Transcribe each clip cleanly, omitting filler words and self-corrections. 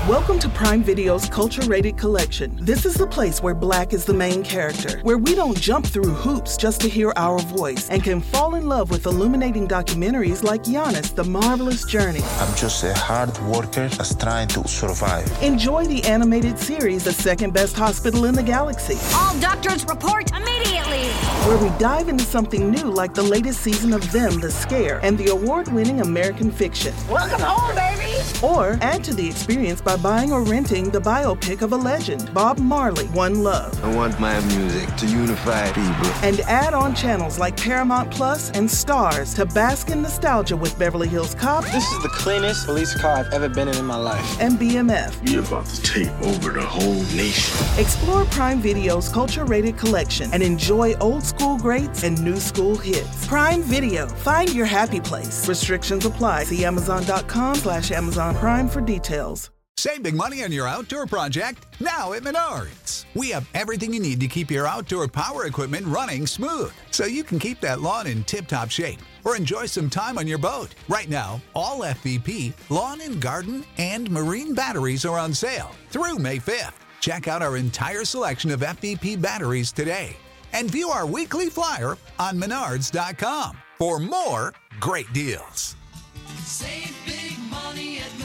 Welcome to Prime Video's Culture-Rated Collection. This is the place where Black is the main character, where we don't jump through hoops just to hear our voice, and can fall in love with illuminating documentaries like Giannis, The Marvelous Journey. I'm just a hard worker that's trying to survive. Enjoy the animated series, The Second Best Hospital in the Galaxy. All doctors report immediately! Where we dive into something new like the latest season of Them, The Scare, and the award-winning American Fiction. Welcome home, baby! Or add to the experience by buying or renting the biopic of a legend, Bob Marley, One Love. I want my music to unify people. And add on channels like Paramount Plus and Stars to bask in nostalgia with Beverly Hills Cop. This is the cleanest police car I've ever been in my life. And BMF. We're about to take over the whole nation. Explore Prime Video's Culture-Rated Collection and enjoy old school greats and new school hits. Prime Video. Find your happy place. Restrictions apply. See Amazon.com/Amazon Prime for details. Save big money on your outdoor project now at Menards. We have everything you need to keep your outdoor power equipment running smooth so you can keep that lawn in tip-top shape or enjoy some time on your boat. Right now, all FVP, lawn and garden, and marine batteries are on sale through May 5th. Check out our entire selection of FVP batteries today and view our weekly flyer on Menards.com for more great deals. Save big money at Menards.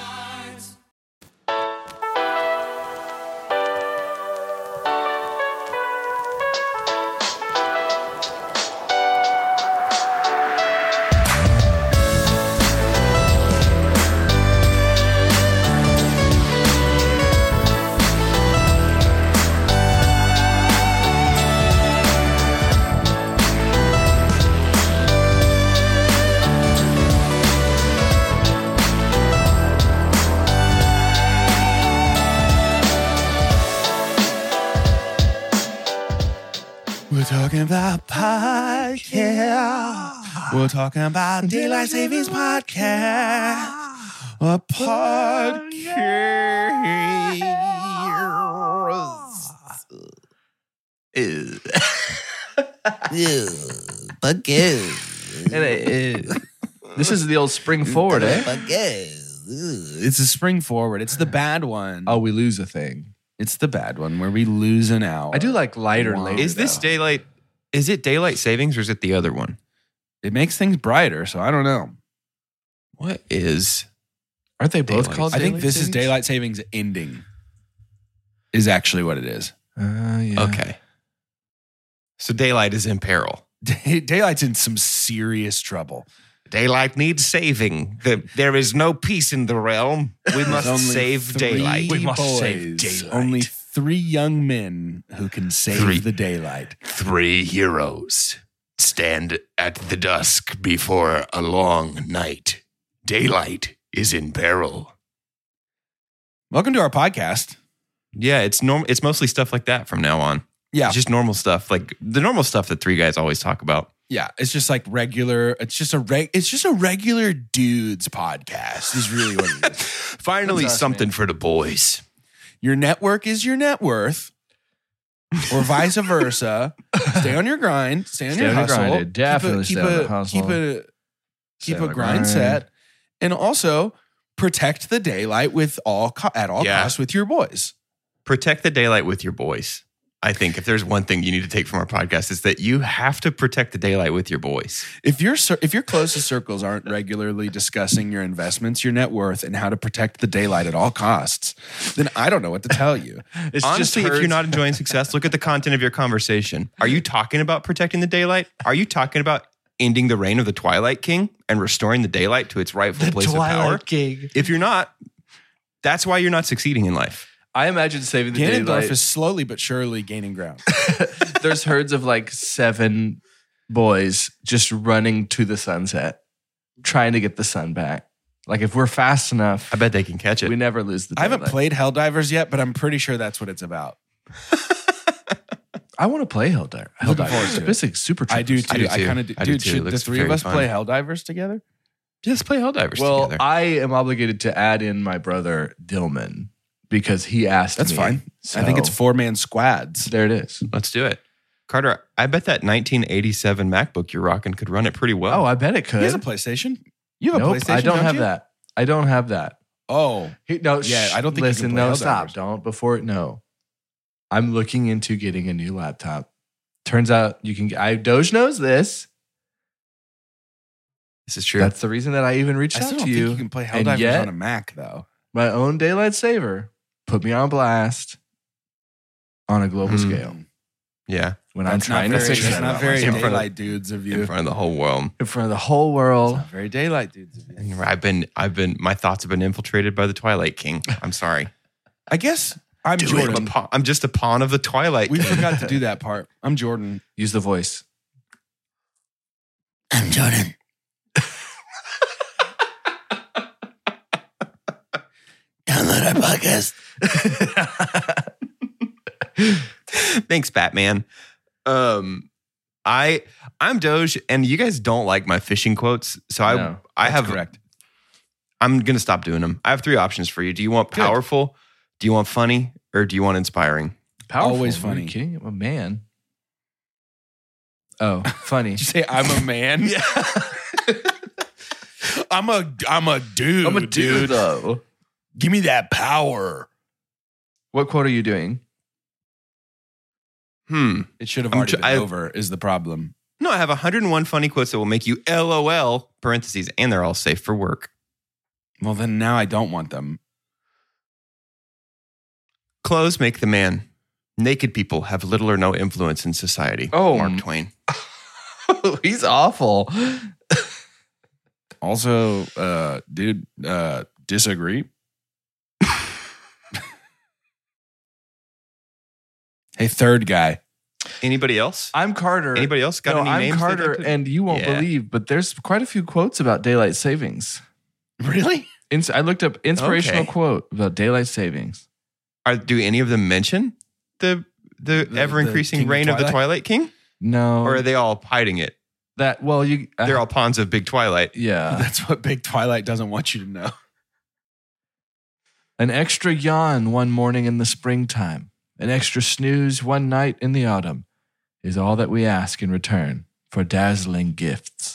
We're talking about podcast. We're talking about Daylight Savings Podcast. A podcast. This is the old spring forward, eh? It's a spring forward. It's the bad one. Oh, we lose a thing. It's the bad one where we lose an hour. I do like lighter later. Is this daylight? Is it daylight savings or is it the other one? It makes things brighter, so I don't know. What is? Aren't they both Daylight called? I think daylight this savings? is daylight savings ending. Is actually what it is. Yeah. Okay. So daylight is in peril. Daylight's in some serious trouble. Daylight needs saving. There is no peace in the realm. We must save daylight. We must save daylight. Only 3 young men who can save the daylight. 3 heroes stand at the dusk before a long night. Daylight is in peril. Welcome to our podcast. Yeah, it's It's mostly stuff like that from now on. Yeah. It's just normal stuff, like the normal stuff that 3 guys always talk about. Yeah, it's just like regular. It's just a regular dudes podcast. Is really what it is. Finally, something for the boys. Your network is your net worth, or vice versa. Stay on your grind. Stay on your hustle. Grind. Definitely stay on the hustle. Keep a grind set, and also protect the daylight at all costs with your boys. Protect the daylight with your boys. I think if there's one thing you need to take from our podcast is that you have to protect the daylight with your boys. If your closest circles aren't regularly discussing your investments, your net worth, and how to protect the daylight at all costs, then I don't know what to tell you. Honestly, if you're not enjoying success, look at the content of your conversation. Are you talking about protecting the daylight? Are you talking about ending the reign of the Twilight King and restoring the daylight to its rightful place of power? King. If you're not, that's why you're not succeeding in life. I imagine saving the Ganondorf daylight. is slowly but surely gaining ground. There's herds of like 7 boys just running to the sunset, trying to get the sun back. Like if we're fast enough, I bet they can catch it. We never lose the I daylight. haven't played Helldivers yet, but I'm pretty sure that's what it's about. I want to play Helldivers. It's like super. I do too. I kind of do. Dude, too. should the 3 of us play Helldivers together? Just play Helldivers well, together. I am obligated to add in my brother Dillman because he asked me. That's fine. So I think it's 4-man squads. There it is. Let's do it. Carter, I bet that 1987 MacBook you're rocking could run it pretty well. Oh, I bet it could. He has a PlayStation. You have Nope, a PlayStation, I don't have you? that. I don't have that. Oh. No, Yeah, I don't think listen, you can play no, Helldivers. stop. Don't. Before, no. I'm looking into getting a new laptop. Turns out you can, Doge knows this. This is true. That's the reason that I even reached I out still to don't you. think you can play And Helldivers yet, on a Mac, though. my own daylight saver put me on blast on a global scale. Yeah. When I'm trying to fix That's it. not very In front of- daylight dudes of you. In front of the whole world. In front of the whole world. Not very daylight dudes of you. And my thoughts have been infiltrated by the Twilight King. I'm sorry. I guess I'm Jordan. I'm just a pawn of the Twilight We King. forgot to do that part. I'm Jordan. Use the voice. I'm Jordan. Download our podcast. Thanks, Batman. I'm Doge, and you guys don't like my fishing quotes, so I That's have correct. I'm gonna stop doing them. I have 3 options for you. Do you want powerful? Do you want funny? Or do you want inspiring? Powerful. Always Are funny. you kidding? I'm a man. Oh, funny. Did you say I'm a man? Yeah. I'm a dude. I'm a dude, though. Give me that power. What quote are you doing? It should have already been I- over, is the problem. No, I have 101 funny quotes that will make you LOL, parentheses, and they're all safe for work. Well, then now I don't want them. Clothes make the man. Naked people have little or no influence in society. Oh. Mark Twain. He's awful. Also, dude, disagree. Hey, third guy. Anybody else? I'm Carter. Anybody else got any I'm names? they'd Carter, like to- and you won't Yeah. believe, but there's quite a few quotes about daylight savings. Really? I looked up inspirational Okay. quote about daylight savings. Do any of them mention the ever increasing King of reign of the Twilight? Twilight King? No, Or are they all hiding it? they're all pawns of Big Twilight. Yeah. That's what Big Twilight doesn't want you to know. An extra yawn one morning in the springtime, an extra snooze one night in the autumn is all that we ask in return for dazzling gifts.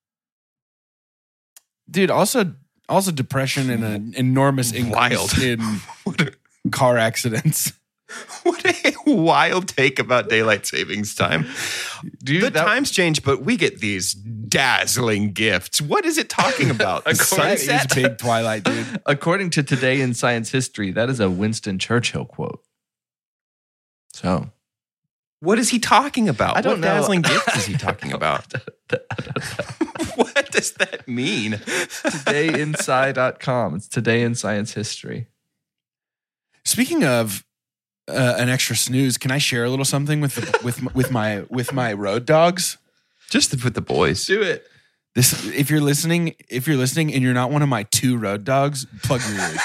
Dude, also depression and an enormous increase Wild. in car accidents. What a wild take about daylight savings time. Dude, times change, but we get these dazzling gifts. What is it talking about? The That is sunset? Big Twilight, dude. According to Today in Science History, that is a Winston Churchill quote. So, What is he talking about? I don't what know. dazzling gifts is he talking about? What does that mean? todayinsci.com. It's Today in Science History. Speaking of an extra snooze, can I share a little something with my road dogs? Just with the boys. Do it. This, if you're listening and you're not one of my 2 road dogs, plug your ears.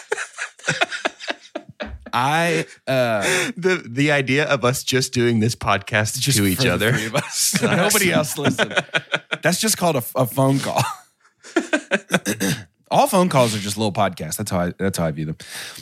The idea of us just doing this podcast Just to for each the other. 3 of us. Nobody else listen. That's just called a phone call. All phone calls are just little podcasts. That's how I view them.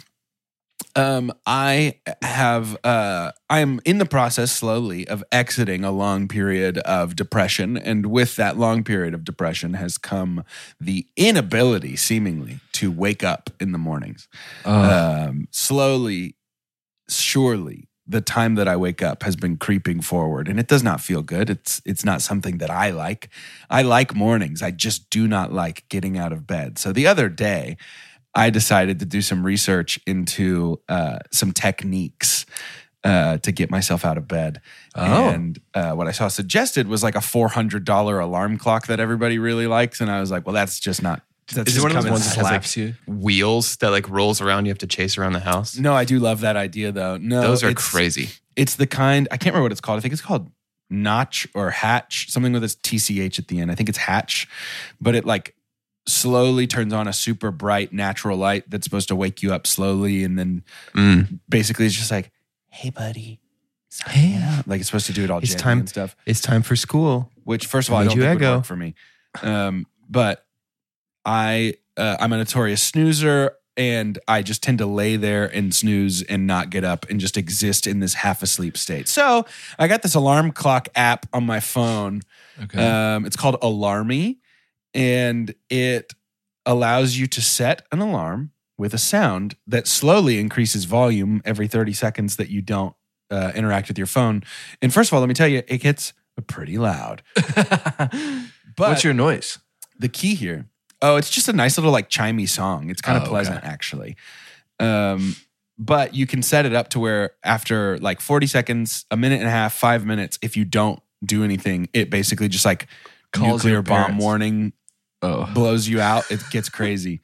I am in the process slowly of exiting a long period of depression, and with that long period of depression has come the inability, seemingly, to wake up in the mornings. Slowly, surely, the time that I wake up has been creeping forward, and it does not feel good. It's not something that I like. I like mornings. I just do not like getting out of bed. So the other day, I decided to do some research into some techniques to get myself out of bed. Oh. And what I saw suggested was like a $400 alarm clock that everybody really likes. And I was like, well, that's just not. That's Is it just one of those coming ones that has slaps you? wheels that like rolls around? You have to chase around the house. No, I do love that idea though. No, Those are it's- crazy. It's the kind, I can't remember what it's called. I think it's called Notch or Hatch, something with a TCH at the end. I think it's Hatch, but it like slowly turns on a super bright natural light that's supposed to wake you up slowly. And then basically it's just like, hey buddy, hey, like it's supposed to do it all It's gently time and stuff. It's time for school. Which first of all, I Made don't you think would Eggo. work for me. But I'm a notorious snoozer, and I just tend to lay there and snooze and not get up and just exist in this half asleep state. So I got this alarm clock app on my phone. Okay. It's called Alarmy, and it allows you to set an alarm with a sound that slowly increases volume every 30 seconds that you don't interact with your phone. And first of all, let me tell you, it gets pretty loud. But what's your noise? The key here, it's just a nice little like chimey song. It's kind of pleasant, actually. But you can set it up to where after like 40 seconds, a minute and a half, 5 minutes, if you don't do anything, it basically just like calls nuclear your bomb parents. warning, blows you out. It gets crazy.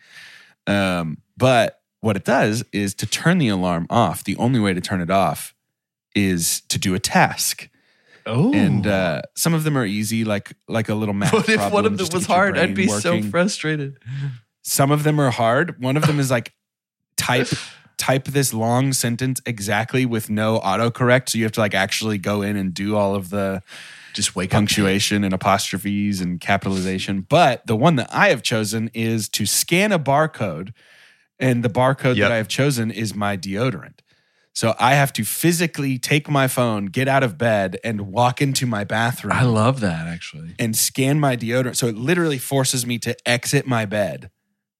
But what it does is to turn the alarm off. The only way to turn it off is to do a task. Oh, and some of them are easy, like a little math What if problem one of them just to was get your hard? I'd brain be so working. frustrated. Some of them are hard. One of them is like type this long sentence exactly with no autocorrect. So you have to like actually go in and do all of the just wake punctuation and apostrophes and capitalization. But the one that I have chosen is to scan a barcode. And the barcode that I have chosen is my deodorant. So I have to physically take my phone, get out of bed, and walk into my bathroom. I love that, actually. And scan my deodorant. So it literally forces me to exit my bed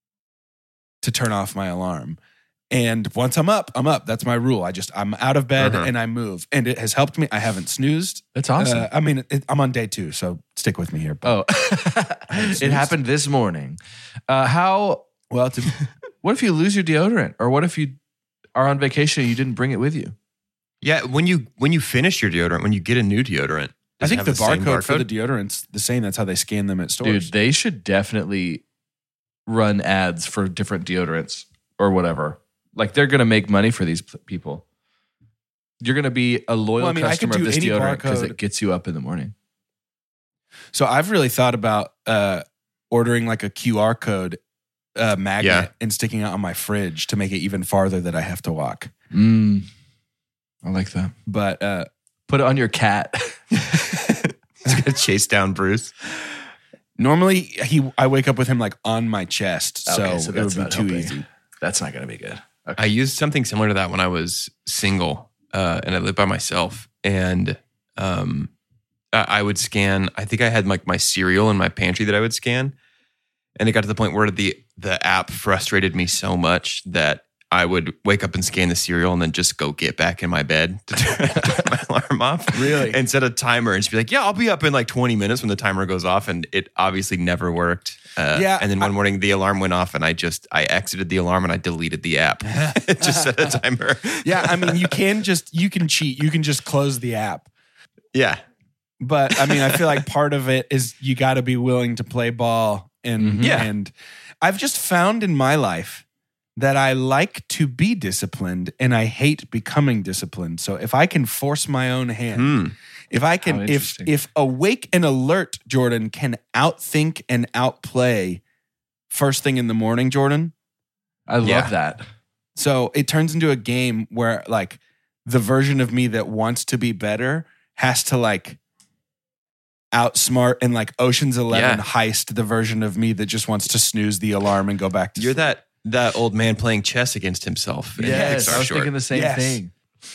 to turn off my alarm. And once I'm up, I'm up. That's my rule. I'm out of bed and I move. And it has helped me. I haven't snoozed. That's awesome. I mean, I'm on day 2, so stick with me here. It happened this morning. What if you lose your deodorant? Or what if you are on vacation and you didn't bring it with you? Yeah, when you finish your deodorant, when you get a new deodorant, I think the same barcode for the deodorant's the same. That's how they scan them at stores. Dude, they should definitely run ads for different deodorants or whatever. Like, they're going to make money for these people. You're going to be a loyal customer of this deodorant because it gets you up in the morning. So I've really thought about ordering like a QR code magnet and sticking it on my fridge to make it even farther that I have to walk. I like that. But put it on your cat. It's going to chase down Bruce. Normally, I wake up with him like on my chest, so that's it would be not too helping. easy. That's not going to be good. Okay. I used something similar to that when I was single and I lived by myself. And I would scan, I think I had like my cereal in my pantry that I would scan. And it got to the point where the app frustrated me so much that I would wake up and scan the cereal and then just go get back in my bed to turn my alarm off. Really? And set a timer and just be like, yeah, I'll be up in like 20 minutes when the timer goes off. And it obviously never worked. And then one morning the alarm went off and I exited the alarm and I deleted the app. It just set a timer. Yeah, I mean, you can cheat. You can just close the app. Yeah. But I mean, I feel like part of it is you got to be willing to play ball. And I've just found in my life that I like to be disciplined and I hate becoming disciplined. So if I can force my own hand, if awake and alert Jordan can outthink and outplay first thing in the morning, Jordan. I love that. So it turns into a game where like the version of me that wants to be better has to like outsmart and like Ocean's 11 heist the version of me that just wants to snooze the alarm and go back to sleep. You're that old man playing chess against himself. Yes, I was thinking the same thing.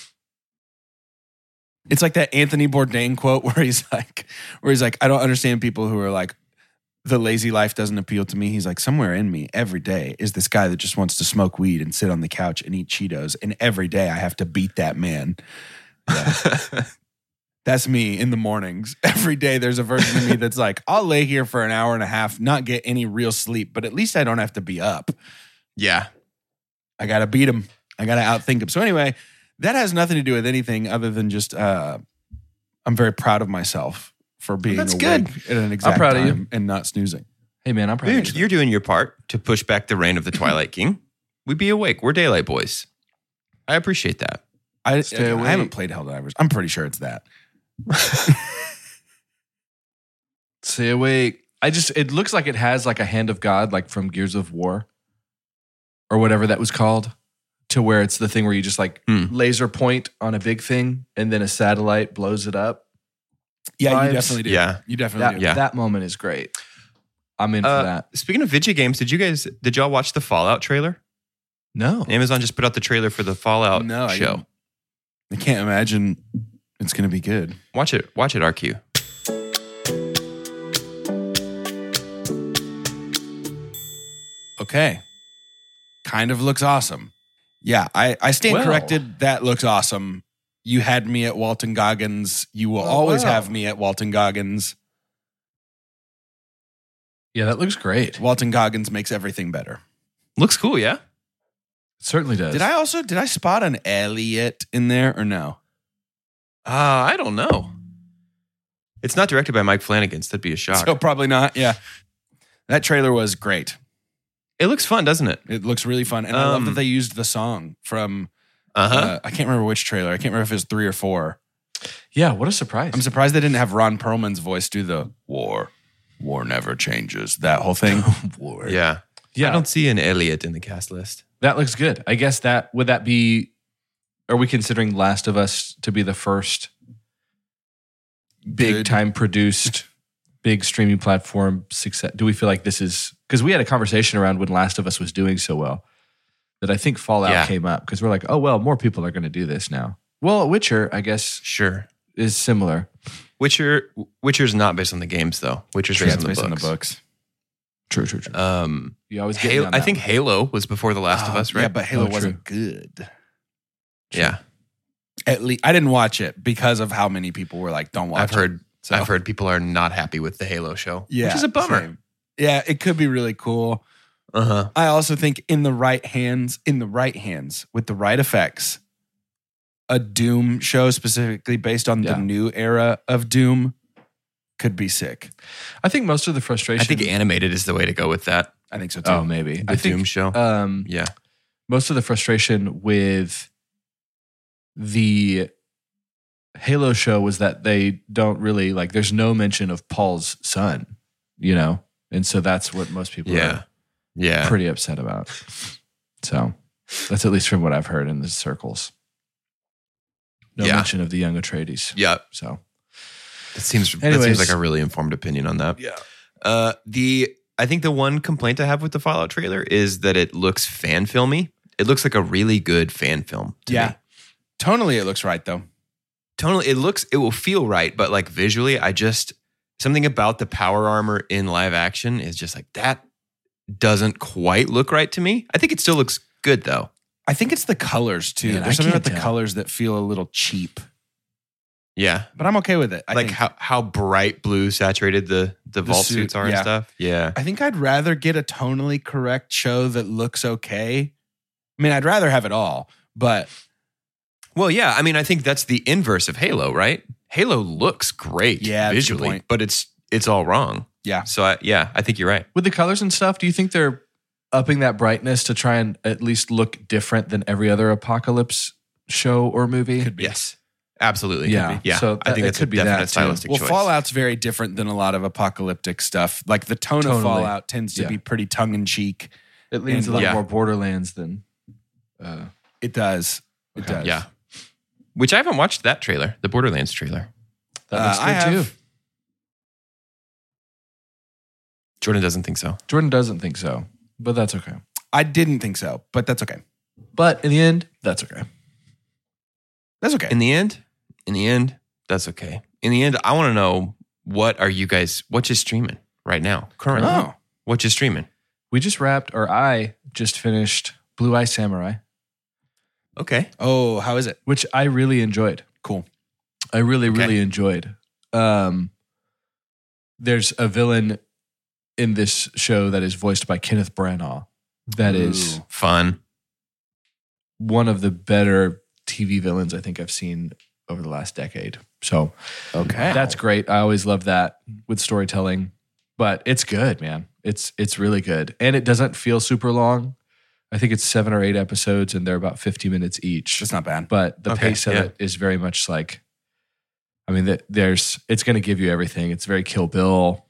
It's like that Anthony Bourdain quote where he's like, I don't understand people who are like, the lazy life doesn't appeal to me. He's like, somewhere in me every day is this guy that just wants to smoke weed and sit on the couch and eat Cheetos. And every day I have to beat that man. Yeah. That's me in the mornings. Every day there's a version of me that's like, I'll lay here for an hour and a half, not get any real sleep, but at least I don't have to be up. Yeah. I got to beat him. I got to outthink him. So anyway, that has nothing to do with anything other than just I'm very proud of myself for being awake at an exact time and not snoozing. Hey, man, I'm proud of you. You're doing your part to push back the reign of the Twilight King. We be awake. We're daylight boys. I appreciate that. I haven't played Helldivers. I'm pretty sure it's that. Stay awake. It looks like it has like a hand of God, like from Gears of War or whatever that was called, to where it's the thing where you just like laser point on a big thing and then a satellite blows it up. Yeah, you definitely do. Yeah. You definitely do. That moment is great. I'm in for that. Speaking of video games, did y'all watch the Fallout trailer? No. Amazon just put out the trailer for the Fallout show. I can't imagine it's going to be good. Watch it, RQ. Okay. Kind of looks awesome. Yeah, I stand Well. corrected. That looks awesome. You had me at Walton Goggins. You will always have me at Walton Goggins. Yeah, that looks great. Walton Goggins makes everything better. Looks cool, yeah. It certainly does. Did I spot an Elliot in there or no? I don't know. It's not directed by Mike Flanagan, so that'd be a shock. So probably not. Yeah. That trailer was great. It looks fun, doesn't it? It looks really fun. And I love that they used the song from, Uh-huh. I can't remember which trailer. I can't remember if it was 3 or 4. Yeah, what a surprise. I'm surprised they didn't have Ron Perlman's voice do the war never changes, that whole thing. War. Yeah. Yeah. I don't see an Elliot in the cast list. That looks good. I guess would that be, are we considering Last of Us to be the first big time produced, big streaming platform success? Do we feel like this is, because we had a conversation around when Last of Us was doing so well that I think Fallout came up because we're like, oh, well, more people are going to do this now. Well, Witcher, I guess, Sure. is similar. Witcher's not based on the games, though. Witcher's Yeah, based, it's on, based the on the books. True. You always get me Halo, on I that think one. Halo was before The Last of Us, right? Yeah, but Halo Oh, wasn't good. Yeah. At least I didn't watch it because of how many people were like, "Don't watch." I've heard people are not happy with the Halo show, Yeah, which is a bummer. same. Yeah, it could be really cool. Uh-huh. I also think in the right hands, with the right effects, a Doom show specifically based on the new era of Doom could be sick. I think most of the frustration. I think animated is the way to go with that. I think so too. Oh, maybe. The I think, Doom show. Yeah. Most of the frustration with the Halo show was that they don't really like, there's no mention of Paul's son, you know? And so that's what most people are pretty upset about. So that's at least from what I've heard in the circles. No mention of the young Atreides. Yeah. So that seems like a really informed opinion on that. Yeah. I think the one complaint I have with the Fallout trailer is that it looks fan filmy. It looks like a really good fan film to me. Tonally, it looks right though. Tonally, it will feel right, but like visually, something about the power armor in live action is just like, that doesn't quite look right to me. I think it still looks good though. I think it's the colors too. Man, There's I something about can't the tell. colors that feel a little cheap, Yeah. but I'm okay with it. I Like think, how bright blue saturated the vault suit, suits are and yeah. stuff. Yeah. I think I'd rather get a tonally correct show that looks okay. I mean, I'd rather have it all, but Well, yeah. I mean, I think that's the inverse of Halo, right? Halo looks great Yeah, that's a good visually, point. but it's all wrong. yeah. So I think you're right. with the colors and stuff, do you think they're upping that brightness to try and at least look different than every other apocalypse show or movie? Yes, absolutely. Yeah. Yeah. So I think it that's could a be definite that, too. stylistic Well, choice. Fallout's very different than a lot of apocalyptic stuff. Like the tone of Tonally. Fallout tends to Yeah. be pretty tongue in cheek. It leans a And- little Yeah. more Borderlands than. It does. It does. Yeah. Which I haven't watched that trailer, the Borderlands trailer. That looks good I have. too. Jordan doesn't think so. Jordan doesn't think so, but that's okay. I didn't think so, but that's okay. But in the end, that's okay. That's okay. In the end, that's okay. In the end, I want to know what you streaming right now? Currently. Oh. What you streaming? We just I just finished Blue Eye Samurai, Okay. Oh, how is it? which I really enjoyed. Cool. I really enjoyed. There's a villain in this show that is voiced by Kenneth Branagh. That is Ooh. Fun. one of the better TV villains I think I've seen over the last decade. So Okay. that's great. I always love that with storytelling, but it's good, man. It's really good. And it doesn't feel super long. I think it's 7 or 8 episodes and they're about 50 minutes each. That's not bad. But the Okay, pace of yeah. it is very much like, I mean, it's going to give you everything. It's very Kill Bill.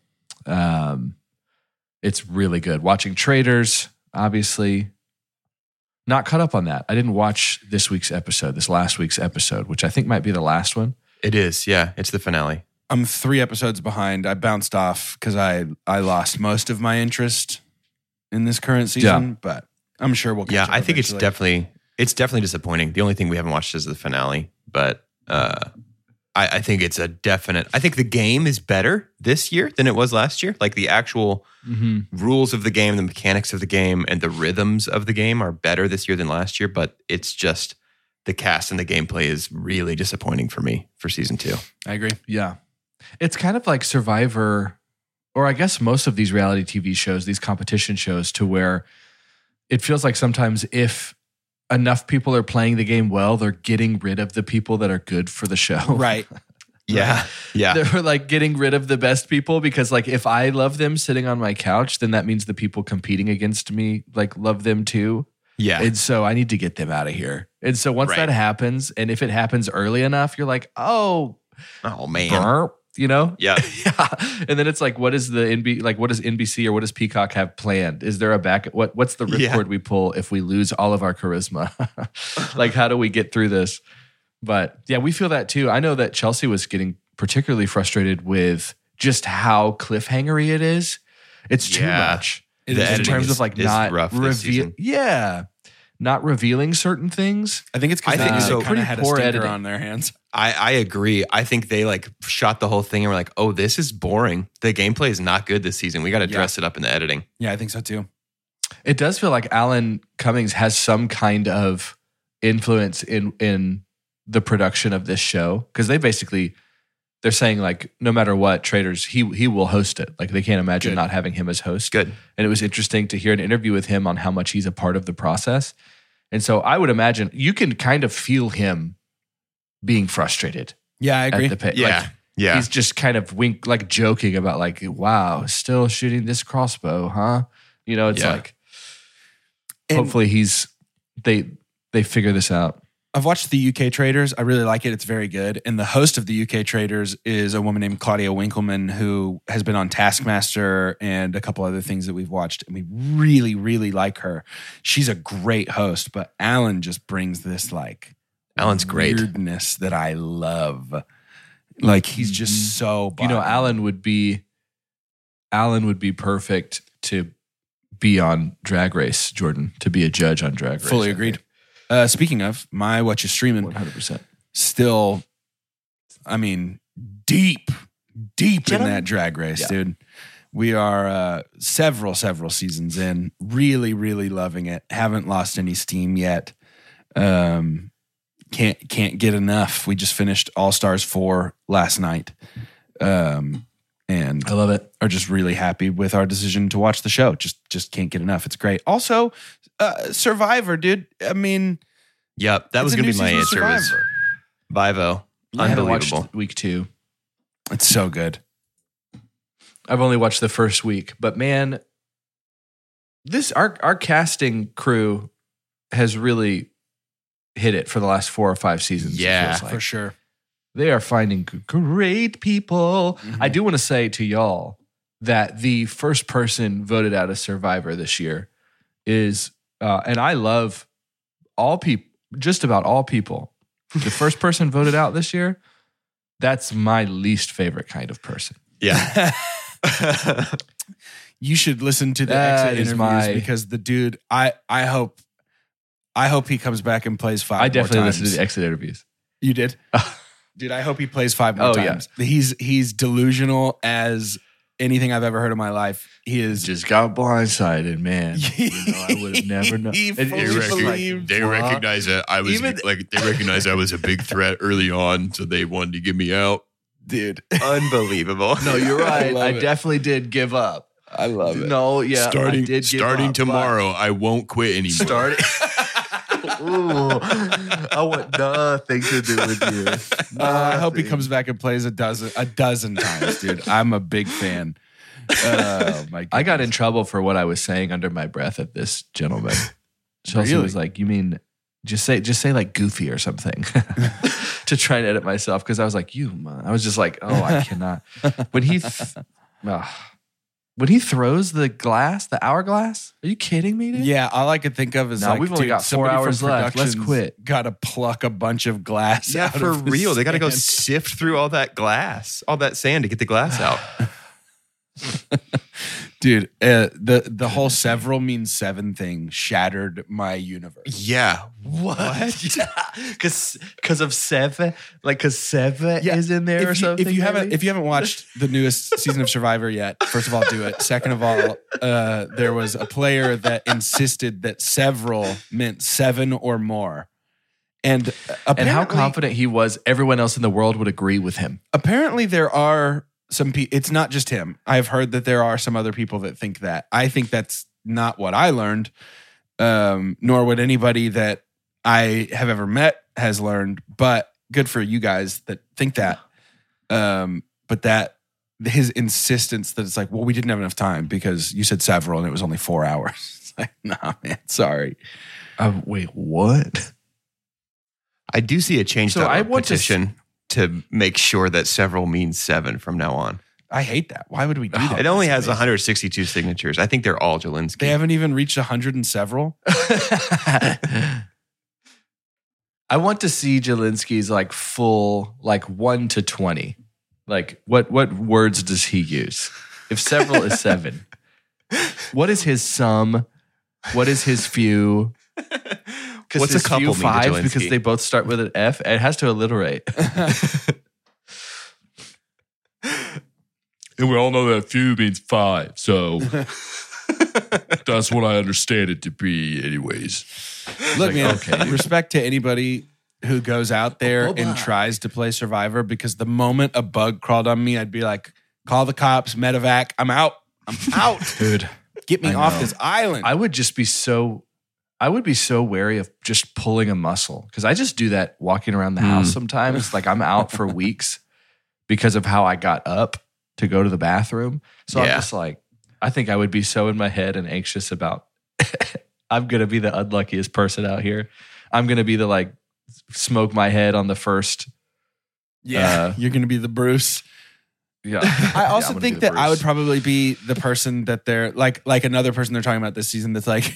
It's really good. Watching Traitors, obviously. Not caught up on that. I didn't watch this last week's episode, which I think might be the last one. It is. Yeah. It's the finale. I'm 3 episodes behind. I bounced off because I lost most of my interest in this current season, but I'm sure we'll catch Yeah. up I think eventually. it's definitely disappointing. The only thing we haven't watched is the finale, but I think it's a definite. I think the game is better this year than it was last year. Like the actual rules of the game, the mechanics of the game, and the rhythms of the game are better this year than last year. But it's just the cast and the gameplay is really disappointing for me for season 2. I agree. Yeah. It's kind of like Survivor, or I guess most of these reality TV shows, these competition shows, to where it feels like sometimes if enough people are playing the game well, they're getting rid of the people that are good for the show. Right. Yeah. Yeah. They're like getting rid of the best people because like if I love them sitting on my couch, then that means the people competing against me like love them too. Yeah. And so I need to get them out of here. And so once that happens, and if it happens early enough, you're like, oh man. Burp, you know? Yeah. Yeah. And then it's like, what is what does NBC or what does Peacock have planned? Is there a what's the ripcord we pull if we lose all of our charisma? Like, how do we get through this? But yeah, we feel that too. I know that Chelsea was getting particularly frustrated with just how cliffhangery it is. It's too much. It is in terms of like not not revealing certain things. I think it's because they kind of had a poor stinker editing on their hands. I agree. I think they like shot the whole thing and were like, oh, this is boring. The gameplay is not good this season. We got to dress it up in the editing. Yeah, I think so too. It does feel like Alan Cummings has some kind of influence in the production of this show, because they're saying like no matter what, Traders, he will host it. Like they can't imagine not having him as host. Good. And it was interesting to hear an interview with him on how much he's a part of the process. And so I would imagine you can kind of feel him being frustrated. Yeah, I agree. At the pit. Yeah. Like, he's just kind of joking about like, wow, still shooting this crossbow, huh? You know, it's like, hopefully they figure this out. I've watched the UK Traders. I really like it. It's very good. And the host of the UK Traders is a woman named Claudia Winkleman, who has been on Taskmaster and a couple other things that we've watched. And we really, really like her. She's a great host, but Alan just brings this like Alan's great weirdness that I love. Like he's just so you know, Alan would be perfect to be on Drag Race, Jordan, to be a judge on Drag Race. Fully agreed. Speaking of, my What You Streaming 100%. Still, I mean, deep in that Drag Race, dude. We are several seasons in. Really, really loving it. Haven't lost any steam yet. Can't get enough. We just finished All Stars 4 last night. And I love it. Are just really happy with our decision to watch the show. Just can't get enough. It's great. Also, Survivor, dude. I mean, yep, that was going to be my answer. Was Vivo, I haven't unbelievable. watched week 2. It's so good. I've only watched the first week, but man, our casting crew has really hit it for the last 4 or 5 seasons. Yeah, for sure. They are finding great people. Mm-hmm. I do want to say to y'all that the first person voted out as Survivor this year is, and I love all people, just about all people. The first person voted out this year, that's my least favorite kind of person. Yeah. You should listen to the exit interviews because the dude, I hope he comes back and plays 5 more times. I definitely listened to the exit interviews. You did? Dude, I hope he plays 5 more times. Yeah. He's delusional as anything I've ever heard in my life. He is just got blindsided, man. I would have never known. They recognize that I was they recognize I was a big threat early on, so they wanted to get me out. Dude, unbelievable. No, you're right. I definitely did give up. I love it. No, yeah, starting tomorrow, I won't quit anymore. Ooh, I want nothing to do with you. I hope he comes back and plays a dozen times, dude. I'm a big fan. Oh my God. I got in trouble for what I was saying under my breath at this gentleman. Chelsea was like, "You mean just say like goofy or something," to try and edit myself because I was like, I was just like, "Oh, I cannot." When he throws the hourglass, are you kidding me, dude? Yeah, all I could think of is we've only got 4 hours left. Let's quit. Got to pluck a bunch of glass. Yeah, out for of real. They got to go sand. sift through all that glass, all that sand to get the glass out. Dude, the whole several means 7 thing shattered my universe. Yeah. What? Because of Seven? Like, because Seven is in there or something? If you haven't watched the newest season of Survivor yet, first of all, do it. Second of all, there was a player that insisted that several meant 7 or more. And how confident he was everyone else in the world would agree with him. Apparently there are some people, it's not just him. I've heard that there are some other people that think that. I think that's not what I learned, nor would anybody that I have ever met has learned, but good for you guys that think that. But that his insistence that it's like, well, we didn't have enough time because you said several and it was only 4 hours. It's like, nah, man, sorry. Wait, what? I do see a change So I want petition to make sure that several means 7 from now on. I hate that. Why would we do that? It only has 162 signatures. I think they're all Jelinski. They haven't even reached 100 and several. I want to see Jelinski's like full, like 1 to 20. Like what words does he use? If several is 7, what is his sum? What is his few? What's a couple few 5 mean to because Jelinski? they both start with an F. It has to alliterate. And we all know that few means 5, so that's what I understand it to be anyways. Look, man, respect to anybody who goes out there and tries to play Survivor, because the moment a bug crawled on me, I'd be like, call the cops, medevac, I'm out. Dude. Get me off this island. I would be so wary of just pulling a muscle, because I just do that walking around the house sometimes. Like I'm out for weeks because of how I got up to go to the bathroom. So I'm just like, I think I would be so in my head and anxious about, I'm going to be the unluckiest person out here. I'm going to be the like, smoke my head on the first. Yeah, you're going to be the Bruce. Yeah. I also think that I would probably be the person that they're like another person they're talking about this season that's like,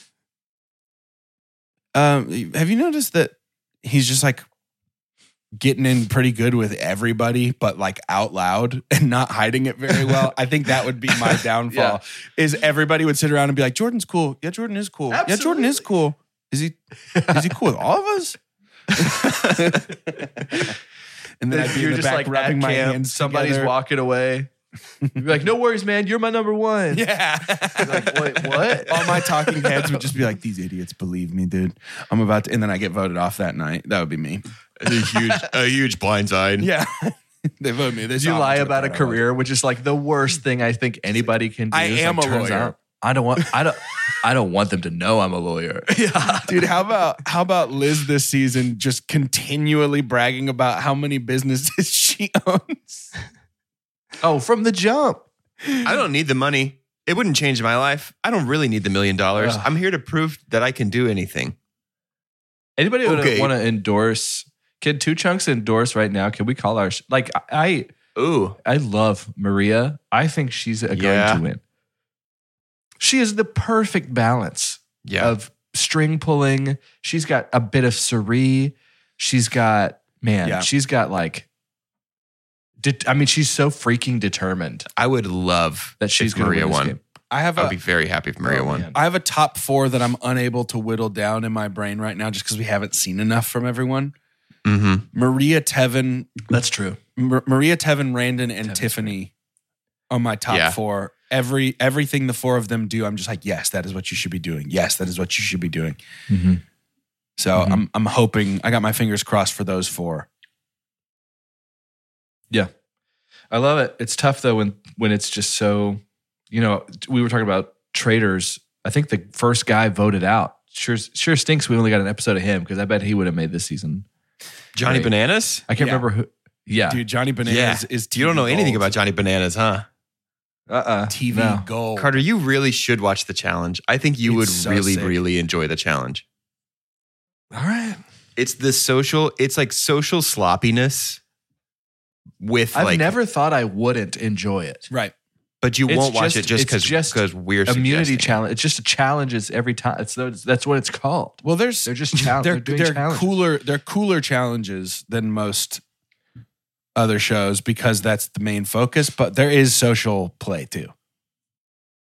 have you noticed that he's just like getting in pretty good with everybody, but like out loud and not hiding it very well? I think that would be my downfall. Is everybody would sit around and be like, Jordan's cool. Yeah, Jordan is cool. Absolutely. Yeah, Jordan is cool. Is he cool with all of us? And then I'd be you're in the just back like rubbing at my camp, hands somebody's together. walking away. You'd be like, no worries, man. You're my number one. Yeah. Like, wait, what? All my talking heads would just be like, these idiots believe me, dude. I'm about to, and then I get voted off that night. That would be me. A huge blindside. Yeah. They vote me. You lie about a career, which is like the worst thing I think anybody can do. I am a lawyer. I don't want them to know I'm a lawyer. Yeah. Dude, how about Liz this season just continually bragging about how many businesses she owns? Oh, from the jump. I don't need the money. It wouldn't change my life. I don't really need the $1 million. I'm here to prove that I can do anything. Anybody want to endorse? Can Two Chunks endorse right now? Can we call our like? I love Maria. I think she's going to win. She is the perfect balance of string pulling. She's got a bit of Suri. She's got she's got like. She's so freaking determined. I would love that she's if Maria win this won. game. I'd be very happy if Maria won. Man. I have a top 4 that I'm unable to whittle down in my brain right now just because we haven't seen enough from everyone. Mm-hmm. Maria, Tevin. That's true. Maria, Tevin, Randon, and Tiffany on my top 4. Everything the 4 of them do, I'm just like, yes, that is what you should be doing. Yes, that is what you should be doing. Mm-hmm. So I'm hoping, I got my fingers crossed for those 4. Yeah. I love it. It's tough though when it's just so, we were talking about traitors. I think the first guy voted out. Sure stinks we only got an episode of him, because I bet he would have made this season. Johnny Bananas? I can't remember who. Yeah. Dude, Johnny Bananas is TV You don't know anything gold. about Johnny Bananas, huh? TV gold. Carter, you really should watch the challenge. I think you would so really, sick. really enjoy the challenge. All right. It's like social sloppiness with I've never thought I wouldn't enjoy it. Right. But you won't watch it just because we're immunity suggesting. challenge. It's just a challenges every time. That's what it's called. Well, they're just they're doing challenges. cooler. They're cooler challenges than most other shows because that's the main focus. But there is social play too.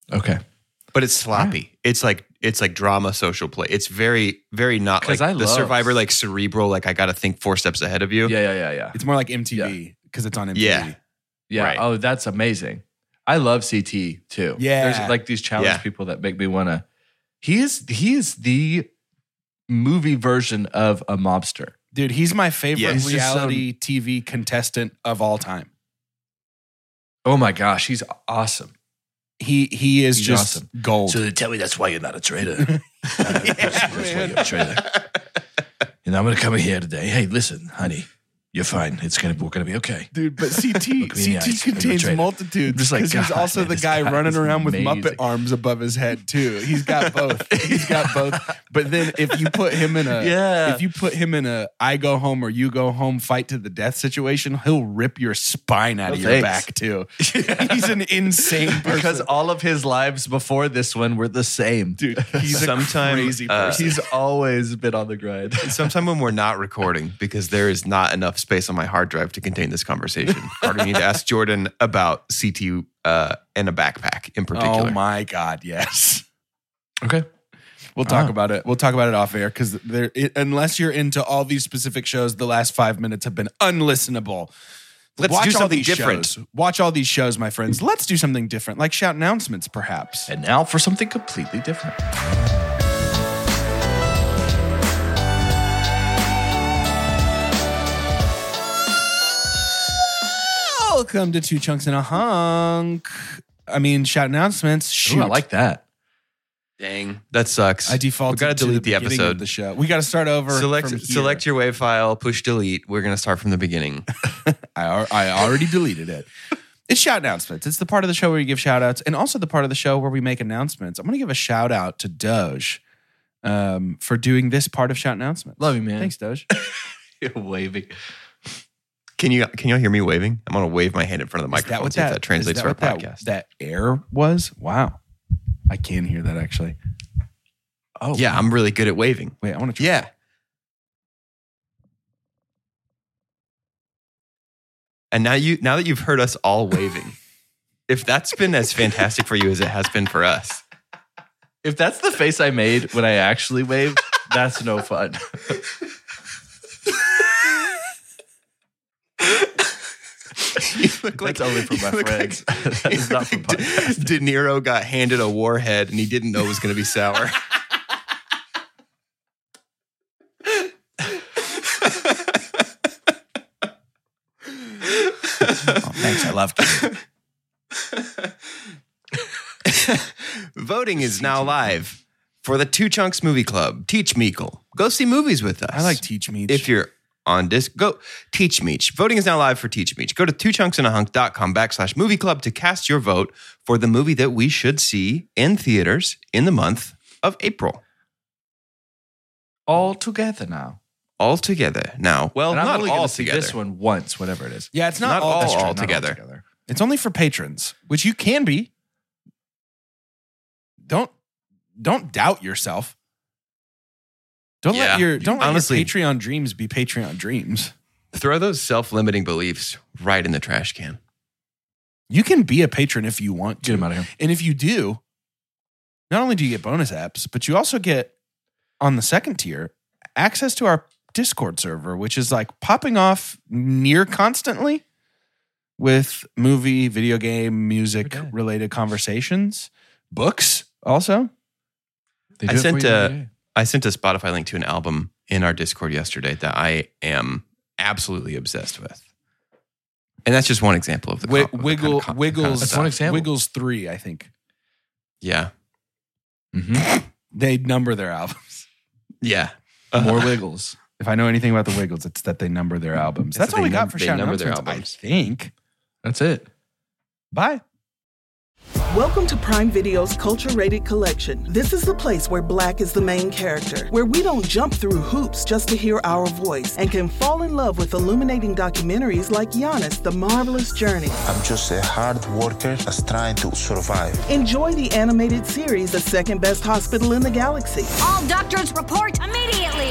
Okay. But it's sloppy. It's like drama social play. It's very, very not like the Survivor, like cerebral, like I got to think 4 steps ahead of you. Yeah. It's more like MTV because it's on MTV. Yeah. Right. Oh, that's amazing. I love CT too. Yeah. There's like these challenge people that make me want to. He is the movie version of a mobster. Dude, he's my favorite reality TV contestant of all time. Oh my gosh, he's awesome. He's just awesome. Gold. So they tell me that's why you're not a traitor. That's why you're a traitor. And I'm going to come in here today. Hey, listen, honey, you're fine. We're gonna be okay, dude. But CT contains multitudes. Just like he's also the guy running around with Muppet arms above his head too. He's got both. But then if you put him in a I go home or you go home fight to the death situation, he'll rip your spine out of your back too. He's an insane person. Because all of his lives before this one were the same, dude. He's a crazy person. He's always been on the grind. Sometime when we're not recording, because there is not enough space on my hard drive to contain this conversation, Carter, you need to ask Jordan about CT and a backpack in particular. Oh my God, yes. Okay. We'll talk about it. We'll talk about it off air because unless you're into all these specific shows, the last 5 minutes have been unlistenable. Let's do something different. Watch all these shows, my friends. Let's do something different, like shout announcements, perhaps. And now for something completely different. Welcome to 2 Chunks and a Hunk. I mean, shout announcements. Shoot. Ooh, I like that. Dang, that sucks. I defaulted. We got to delete the beginning episode. Of the show. We got to start over. Select your WAV file. Push delete. We're gonna start from the beginning. I already deleted it. It's shout announcements. It's the part of the show where you give shout outs, and also the part of the show where we make announcements. I'm going to give a shout out to Doge for doing this part of shout announcements. Love you, man. Thanks, Doge. You're waving. Can you hear me waving? I'm going to wave my hand in front of the microphone. See if that translates for our podcast. That air was? Wow. I can hear that actually. Oh, yeah. I'm really good at waving. Wait, I want to try. Yeah. And now that you've heard us all waving, if that's been as fantastic for you as it has been for us. If that's the face I made when I actually waved, that's no fun. That's only for my friends. That is not for podcasts. De Niro got handed a warhead and he didn't know it was going to be sour. Thanks, I love you. Voting is now live for the 2 Chunks Movie Club. Teach Meekle. Go see movies with us. I like Teach Meech. If you're on disc, go Teach Meech. Voting is now live for Teach Meech. Go to 2chunksandahunk.com/movie club to cast your vote for the movie that we should see in theaters in the month of April. All together now. All together now. Well, and I'm not only all see together. This one once, whatever it is. Yeah, it's not all together. It's only for patrons, which you can be. Don't doubt yourself. Don't let your Patreon dreams be Patreon dreams. Throw those self-limiting beliefs right in the trash can. You can be a patron if you want to. Get them out of here. And if you do, not only do you get bonus apps, but you also get, on the second tier, access to our Discord server, which is like popping off near constantly with movie, video game, music related conversations, books also. I sent a Spotify link to an album in our Discord yesterday that I am absolutely obsessed with. And that's just one example of the Wiggles. That's one example. Wiggles 3, I think. Yeah. Mm-hmm. They number their albums. Yeah. More Wiggles. If I know anything about the Wiggles, it's that they number their albums. That's all we got for shout announcements, I think. That's it. Bye. Welcome to Prime Video's culture-rated collection. This is the place where Black is the main character, where we don't jump through hoops just to hear our voice and can fall in love with illuminating documentaries like Giannis, The Marvelous Journey. I'm just a hard worker that's trying to survive. Enjoy the animated series, The Second Best Hospital in the Galaxy. All doctors report immediately.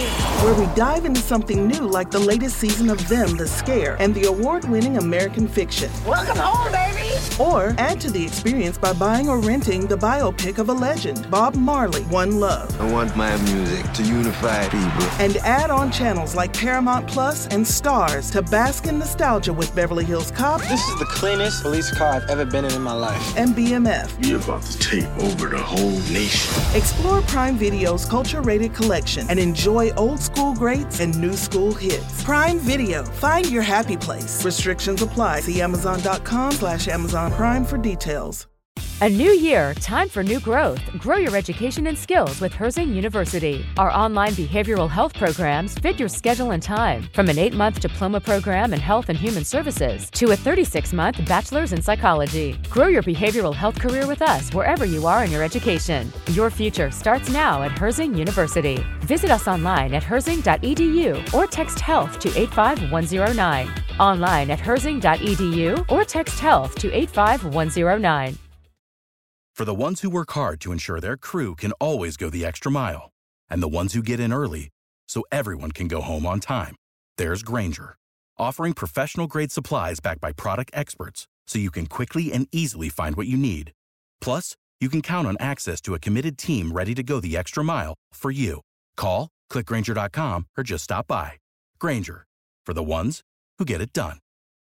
where we dive into something new like the latest season of Them, The Scare, and the award-winning American Fiction. Welcome home, baby! Or add to the experience by buying or renting the biopic of a legend, Bob Marley, One Love. I want my music to unify people. And add on channels like Paramount Plus and Stars to bask in nostalgia with Beverly Hills Cop. This is the cleanest police car I've ever been in my life. And BMF. You're about to take over the whole nation. Explore Prime Video's culture-rated collection and enjoy old school greats and new school hits. Prime Video. Find your happy place. Restrictions apply. See Amazon.com/Amazon Prime for details. A new year, time for new growth. Grow your education and skills with Herzing University. Our online behavioral health programs fit your schedule and time. From an 8-month diploma program in health and human services to a 36-month bachelor's in psychology. Grow your behavioral health career with us wherever you are in your education. Your future starts now at Herzing University. Visit us online at herzing.edu or text health to 85109. Online at herzing.edu or text health to 85109. For the ones who work hard to ensure their crew can always go the extra mile, and the ones who get in early so everyone can go home on time, there's Grainger, offering professional-grade supplies backed by product experts so you can quickly and easily find what you need. Plus, you can count on access to a committed team ready to go the extra mile for you. Call, click Grainger.com, or just stop by. Grainger, for the ones who get it done.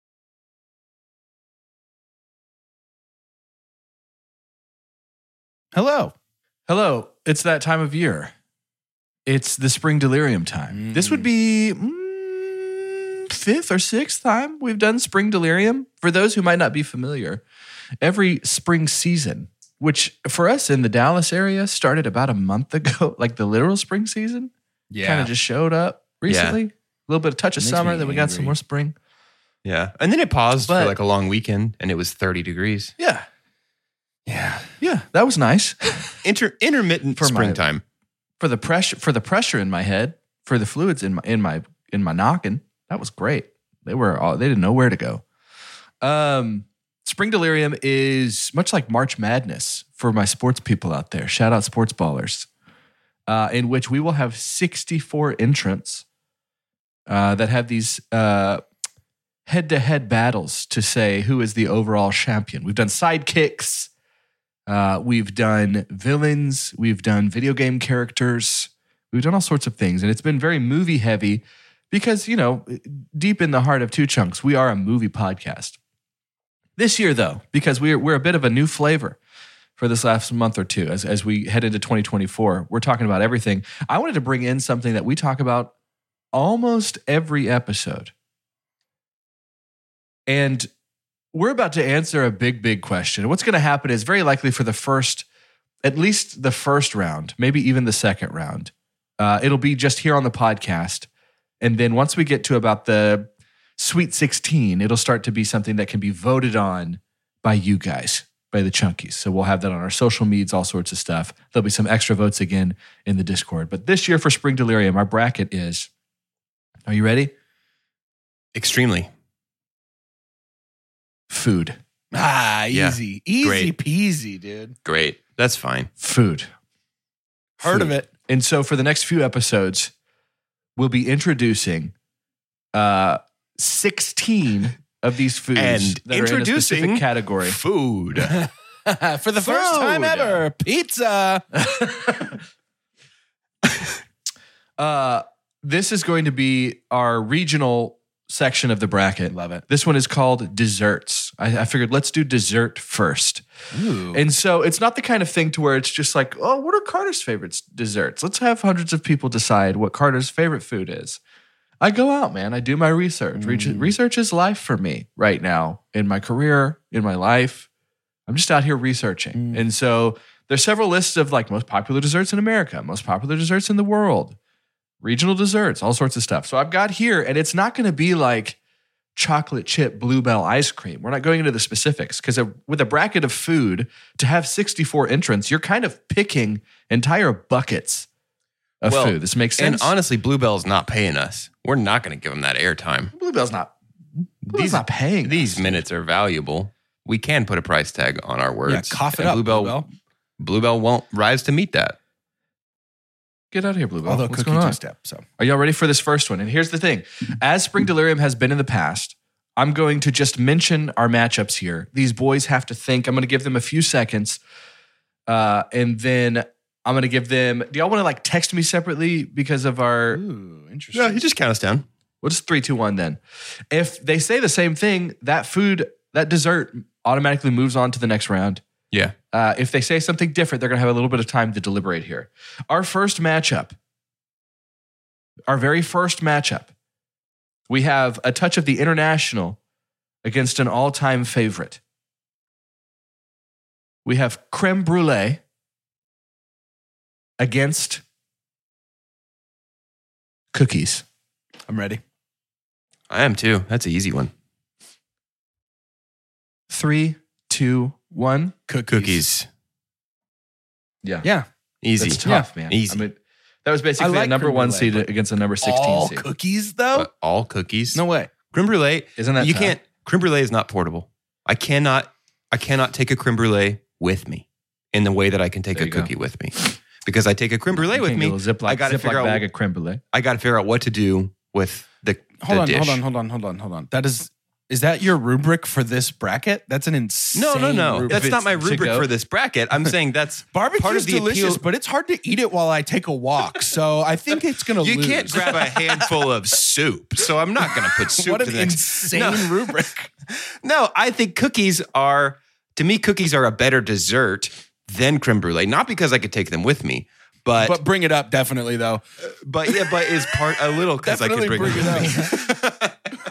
Hello. Hello. It's that time of year. It's the spring delirium time. This would be 5th or 6th time we've done spring delirium. For those who might not be familiar, every spring season, which for us in the Dallas area started about a month ago, like the literal spring season, kind of just showed up recently. A little bit of touch of summer, then we got some more spring. Yeah. And then it paused for like a long weekend and it was 30 degrees. Yeah. That was nice. Intermittent for springtime. For the pressure in my head, for the fluids in my noggin, that was great. They didn't know where to go. Spring delirium is much like March Madness for my sports people out there. Shout out sports ballers, in which we will have 64 entrants that have these head-to-head battles to say who is the overall champion. We've done sidekicks. We've done villains. We've done video game characters. We've done all sorts of things. And it's been very movie heavy because, deep in the heart of Two Chunks, we are a movie podcast. This year, though, because we're a bit of a new flavor for this last month or two as we head into 2024, we're talking about everything. I wanted to bring in something that we talk about almost every episode. And we're about to answer a big, big question. What's going to happen is very likely for at least the first round, maybe even the second round, it'll be just here on the podcast. And then once we get to about the Sweet 16, it'll start to be something that can be voted on by you guys, by the Chunkies. So we'll have that on our social medias, all sorts of stuff. There'll be some extra votes again in the Discord. But this year for Spring Delirium, our bracket is, are you ready? Extremely. Food. Easy. Easy Great. Peasy, dude. Great. That's fine. Food. Heard of it. And so for the next few episodes, we'll be introducing 16 of these foods And that are in a specific category. Food. For the first time ever, pizza. This is going to be our regional section of the bracket. Love it. This one is called desserts. I figured let's do dessert first. Ooh. And so it's not the kind of thing to where it's just like, oh, what are Carter's favorite desserts? Let's have hundreds of people decide what Carter's favorite food is. I go out, man. I do my research. Research is life for me right now in my career, in my life. I'm just out here researching. And so there's several lists of like most popular desserts in America, most popular desserts in the world, regional desserts, all sorts of stuff. So I've got here, and it's not going to be like chocolate chip Bluebell ice cream. We're not going into the specifics because with a bracket of food, to have 64 entrants, you're kind of picking entire buckets of food. This makes sense. And honestly, Bluebell's not paying us. We're not going to give them that airtime. Bluebell's not paying These minutes are valuable. We can put a price tag on our words. Yeah, cough it up, Bluebell. Bluebell won't rise to meet that. Get out of here, Bluebell. Although What's cookie going on? two-step. So Are y'all ready for this first one? And here's the thing. As Spring Delirium has been in the past, I'm going to just mention our matchups here. These boys have to think. I'm going to give them a few seconds. And then I'm going to give them... Do y'all want to like text me separately because of our... Ooh, interesting. No, you just count us down. We'll just 3, 2, 1 then. If they say the same thing, that dessert automatically moves on to the next round. Yeah. If they say something different, they're going to have a little bit of time to deliberate here. Our very first matchup, we have a touch of the international against an all-time favorite. We have creme brulee against cookies. I'm ready. I am too. That's an easy one. 3, 2, 1. Cookies. Yeah. Yeah. Easy. That's tough, man. Easy. I mean, that was basically like a number creme 1 brulee, seed but against a number 16 all seed. cookies, though? All cookies? No way. Creme brulee. Isn't that you tough? can't. Creme brulee is not portable. I cannot take a creme brulee with me in the way that I can take There a you go. cookie with me. Because I take a creme brulee You with can't me, get a little I got to Ziploc figure out. bag of creme brulee. I got to figure out what to do with the dish. Hold on. That is that your rubric for this bracket? That's an insane No. rubric. That's not my to rubric go. for this bracket. I'm saying that's part Barbecue's of the delicious, appeal. but it's hard to eat it while I take a walk. So I think it's going to lose. You can't grab a handful of soup, so I'm not going to put soup. What to an the next. insane rubric. No, I think cookies are a better dessert than creme brulee. Not because I could take them with me, but bring it up definitely though. but is part a little because I could Definitely bring it with me.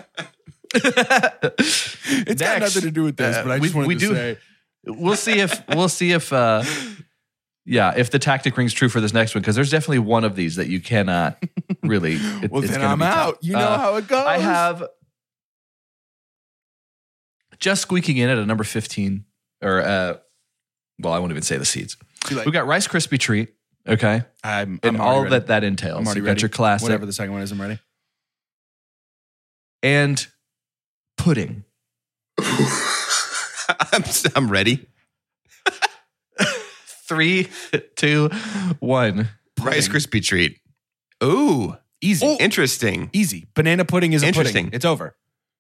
It's got nothing to do with this, but I just wanted to say. We'll see if if the tactic rings true for this next one, because there's definitely one of these that you cannot really. Well, it's then gonna I'm be tough. out. You know how it goes. I have just squeaking in at a number 15, or I won't even say the seeds. We've got Rice Krispie Treat, okay, I'm and already all ready. that entails. I'm already You've ready. got your classic, Whatever the second one is, I'm ready. and pudding. I'm ready. 3, 2, 1. Rice Krispie treat. Ooh, easy. Ooh. Interesting. Easy. Banana pudding is a Interesting. pudding. It's over.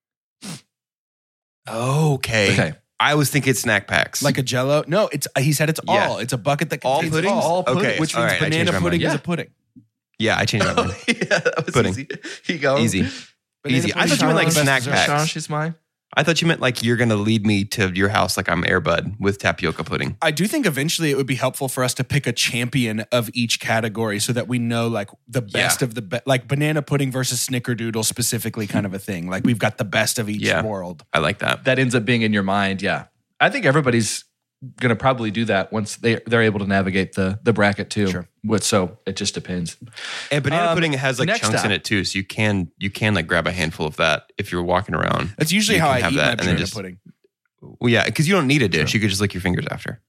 Okay. I was thinking snack packs. Like a Jell-O. No, he said it's Yeah. all. It's a bucket that All contains puddings? all pudding, Okay, which all means right, I changed banana my pudding mind. is a pudding. Yeah, I changed my mind. That was Pudding. easy. Here you go. Easy. Banana Easy. I pudding thought you meant like challenge. snack packs. Josh is mine. I thought you meant like you're going to lead me to your house like I'm Air Bud with tapioca pudding. I do think eventually it would be helpful for us to pick a champion of each category so that we know like the best of the best, like banana pudding versus snickerdoodle specifically kind of a thing. Like we've got the best of each world. I like that. That ends up being in your mind. Yeah. I think everybody's going to probably do that once they're able to navigate the bracket too. Sure. So it just depends. And banana pudding has like next chunks in up. it too, so you can like grab a handful of that if you're walking around. That's usually You how can I have eat that my and then banana just- pudding. Well, yeah, because you don't need a dish. You could just lick your fingers after.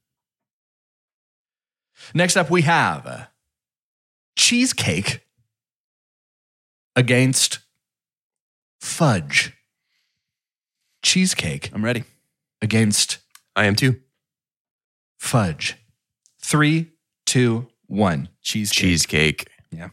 Next up, we have cheesecake against fudge. Cheesecake I'm ready. against I am too. fudge. 3, 2, 1. Cheesecake. Yeah.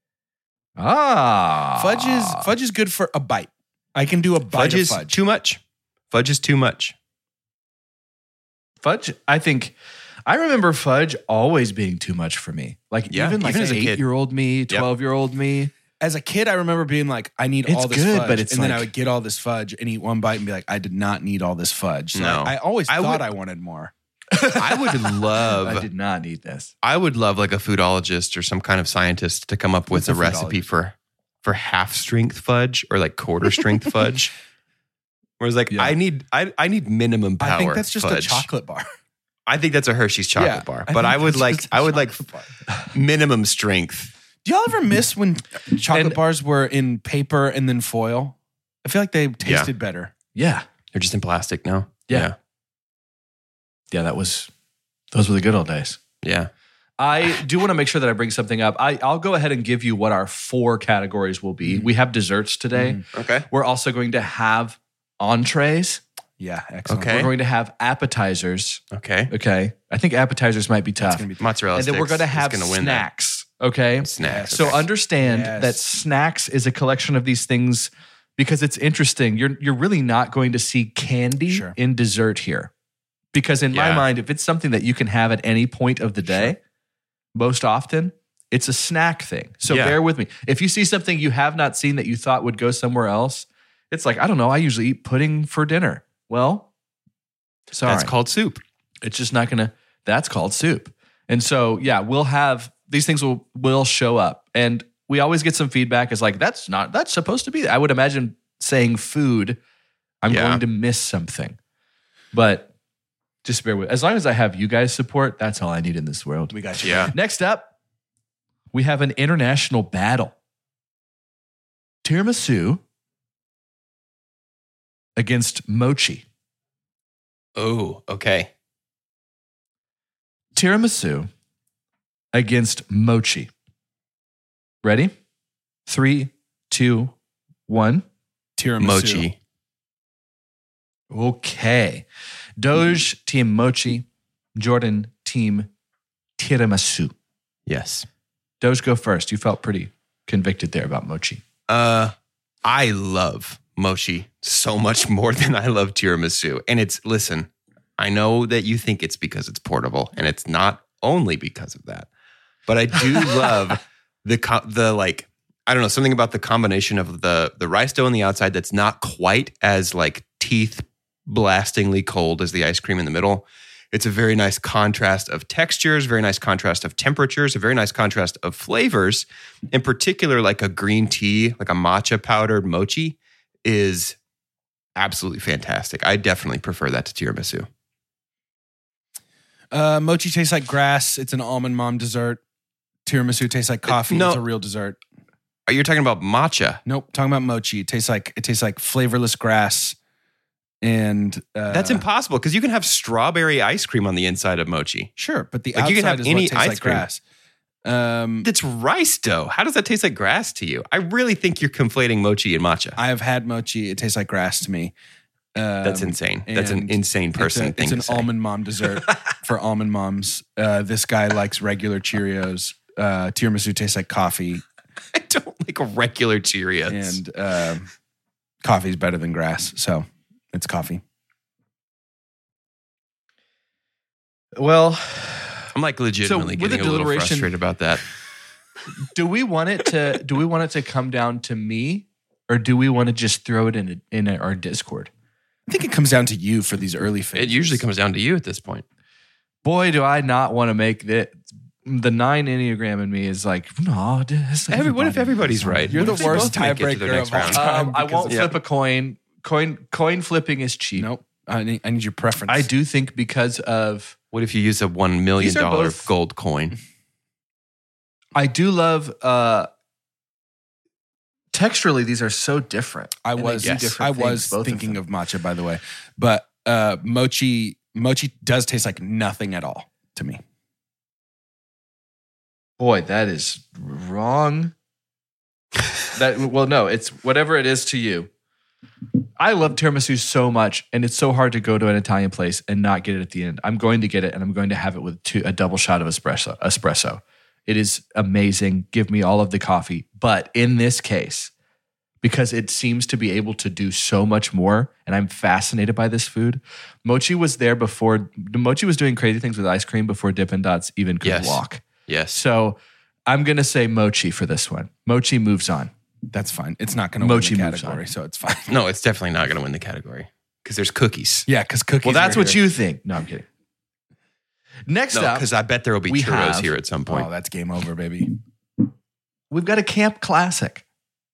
Ah. Fudge is good for a bite. I can do a bite Fudge of is fudge. too much. Fudge is too much. Fudge, I remember fudge always being too much for me. Like Yeah, even even as a kid. 8-year-old me, 12-year-old me. As a kid, I remember being like, I need It's all this good, fudge. but it's and then like- I would get all this fudge and eat one bite and be like, I did not need all this fudge. So No. I always I thought would- I wanted more. I would love. I did not need this. I would love like a foodologist or some kind of scientist to come up with What's a a recipe for half strength fudge or like quarter strength fudge. Whereas like Yeah. I need minimum power. I think that's just fudge. a chocolate bar. I think that's a Hershey's chocolate Yeah, bar. I But think I would that's like just a I would like chocolate minimum strength. Do y'all ever miss when chocolate And- bars were in paper and then foil? I feel like they tasted better. Yeah. They're just in plastic now. Yeah. Yeah, those were the good old days. Yeah. I do want to make sure that I bring something up. I'll go ahead and give you what our 4 categories will be. We have desserts today. Okay. We're also going to have entrees. Yeah, excellent. Okay. We're going to have appetizers. Okay. Okay. I think appetizers might be tough. Gonna be Mozzarella And then we're sticks going to is have gonna win that. snacks. Okay? Snacks. So understand that snacks is a collection of these things because it's interesting. You're really not going to see candy in dessert here. Because in my mind, if it's something that you can have at any point of the day, most often, it's a snack thing. So bear with me. If you see something you have not seen that you thought would go somewhere else, it's like, I don't know, I usually eat pudding for dinner. Well, sorry. That's called soup. It's just not going to, that's called soup. And so, we'll have, these things will show up. And we always get some feedback. It's like, that's supposed to be, I would imagine saying food, I'm going to miss something. But just bear with. As long as I have you guys support, that's all I need in this world. We got you. Yeah. Next up, we have an international battle. Tiramisu against mochi. Oh, okay. Tiramisu against mochi. Ready? 3, 2, 1. Tiramisu. Mochi. Okay. Doge, team mochi. Jordan, team tiramisu. Yes. Doge, go first. You felt pretty convicted there about mochi. I love mochi so much more than I love tiramisu. And listen, I know that you think it's because it's portable, and it's not only because of that. But I do love the like, I don't know, something about the combination of the rice dough on the outside that's not quite as like teeth blastingly cold as the ice cream in the middle. It's a very nice contrast of textures, very nice contrast of temperatures, a very nice contrast of flavors. In particular, like a green tea, like a matcha powdered mochi is absolutely fantastic. I definitely prefer that to tiramisu. Mochi tastes like grass. It's an almond mom dessert. Tiramisu tastes like coffee. It's a real dessert. Are you talking about matcha? Nope. Talking about mochi. It tastes like flavorless grass. And that's impossible because you can have strawberry ice cream on the inside of mochi. Sure, but the like outside you can have is any what tastes ice like cream. grass. It's rice dough. How does that taste like grass to you? I really think you're conflating mochi and matcha. I have had mochi. It tastes like grass to me. That's insane. That's an insane person thing to say. It's an almond mom dessert for almond moms. This guy likes regular Cheerios. Tiramisu tastes like coffee. I don't like regular Cheerios. And coffee's better than grass, so it's coffee. Well, I'm like legitimately getting a little frustrated about that. Do we want it to come down to me, or do we want to just throw it in our Discord? I think it comes down to you for these early phases. It usually comes down to you at this point. Boy, do I not want to make that. The 9 Enneagram in me is like, no. What if everybody's right? You're the worst tiebreaker of all time. I won't flip a coin. Coin flipping is cheap. Nope. I need your preference. I do think because of... What if you use a $1 million gold coin? I do love... texturally, these are so different. I was thinking of matcha, by the way. But mochi does taste like nothing at all to me. Boy, that is wrong. No, it's whatever it is to you. I love tiramisu so much, and it's so hard to go to an Italian place and not get it at the end. I'm going to get it, and I'm going to have it with a double shot of espresso. It is amazing. Give me all of the coffee. But in this case, because it seems to be able to do so much more, and I'm fascinated by this food. Mochi was there before. Mochi was doing crazy things with ice cream before Dippin' Dots even could walk. Yes. So I'm going to say mochi for this one. Mochi moves on. That's fine. It's not going to win the category, so it's fine. No, it's definitely not going to win the category because there's cookies. Yeah, because cookies. Well, that's what you think. No, I'm kidding. Next up, because I bet there will be churros here at some point. Oh, that's game over, baby. We've got a camp classic.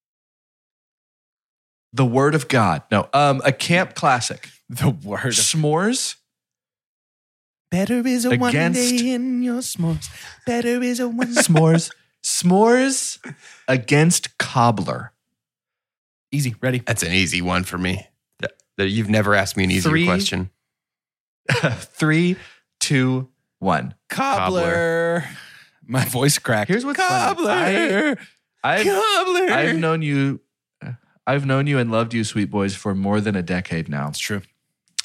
The Word of God. No, a camp classic. The Word of S'mores. Better is a one day in your s'mores. Better is a one s'mores. S'mores against cobbler. Easy. Ready? That's an easy one for me. You've never asked me an easier question. 3, 2, 1. Cobbler. My voice cracked. Here's what's Cobbler. Cobbler. I've known you and loved you, Sweet Boys, for more than a decade now. It's true.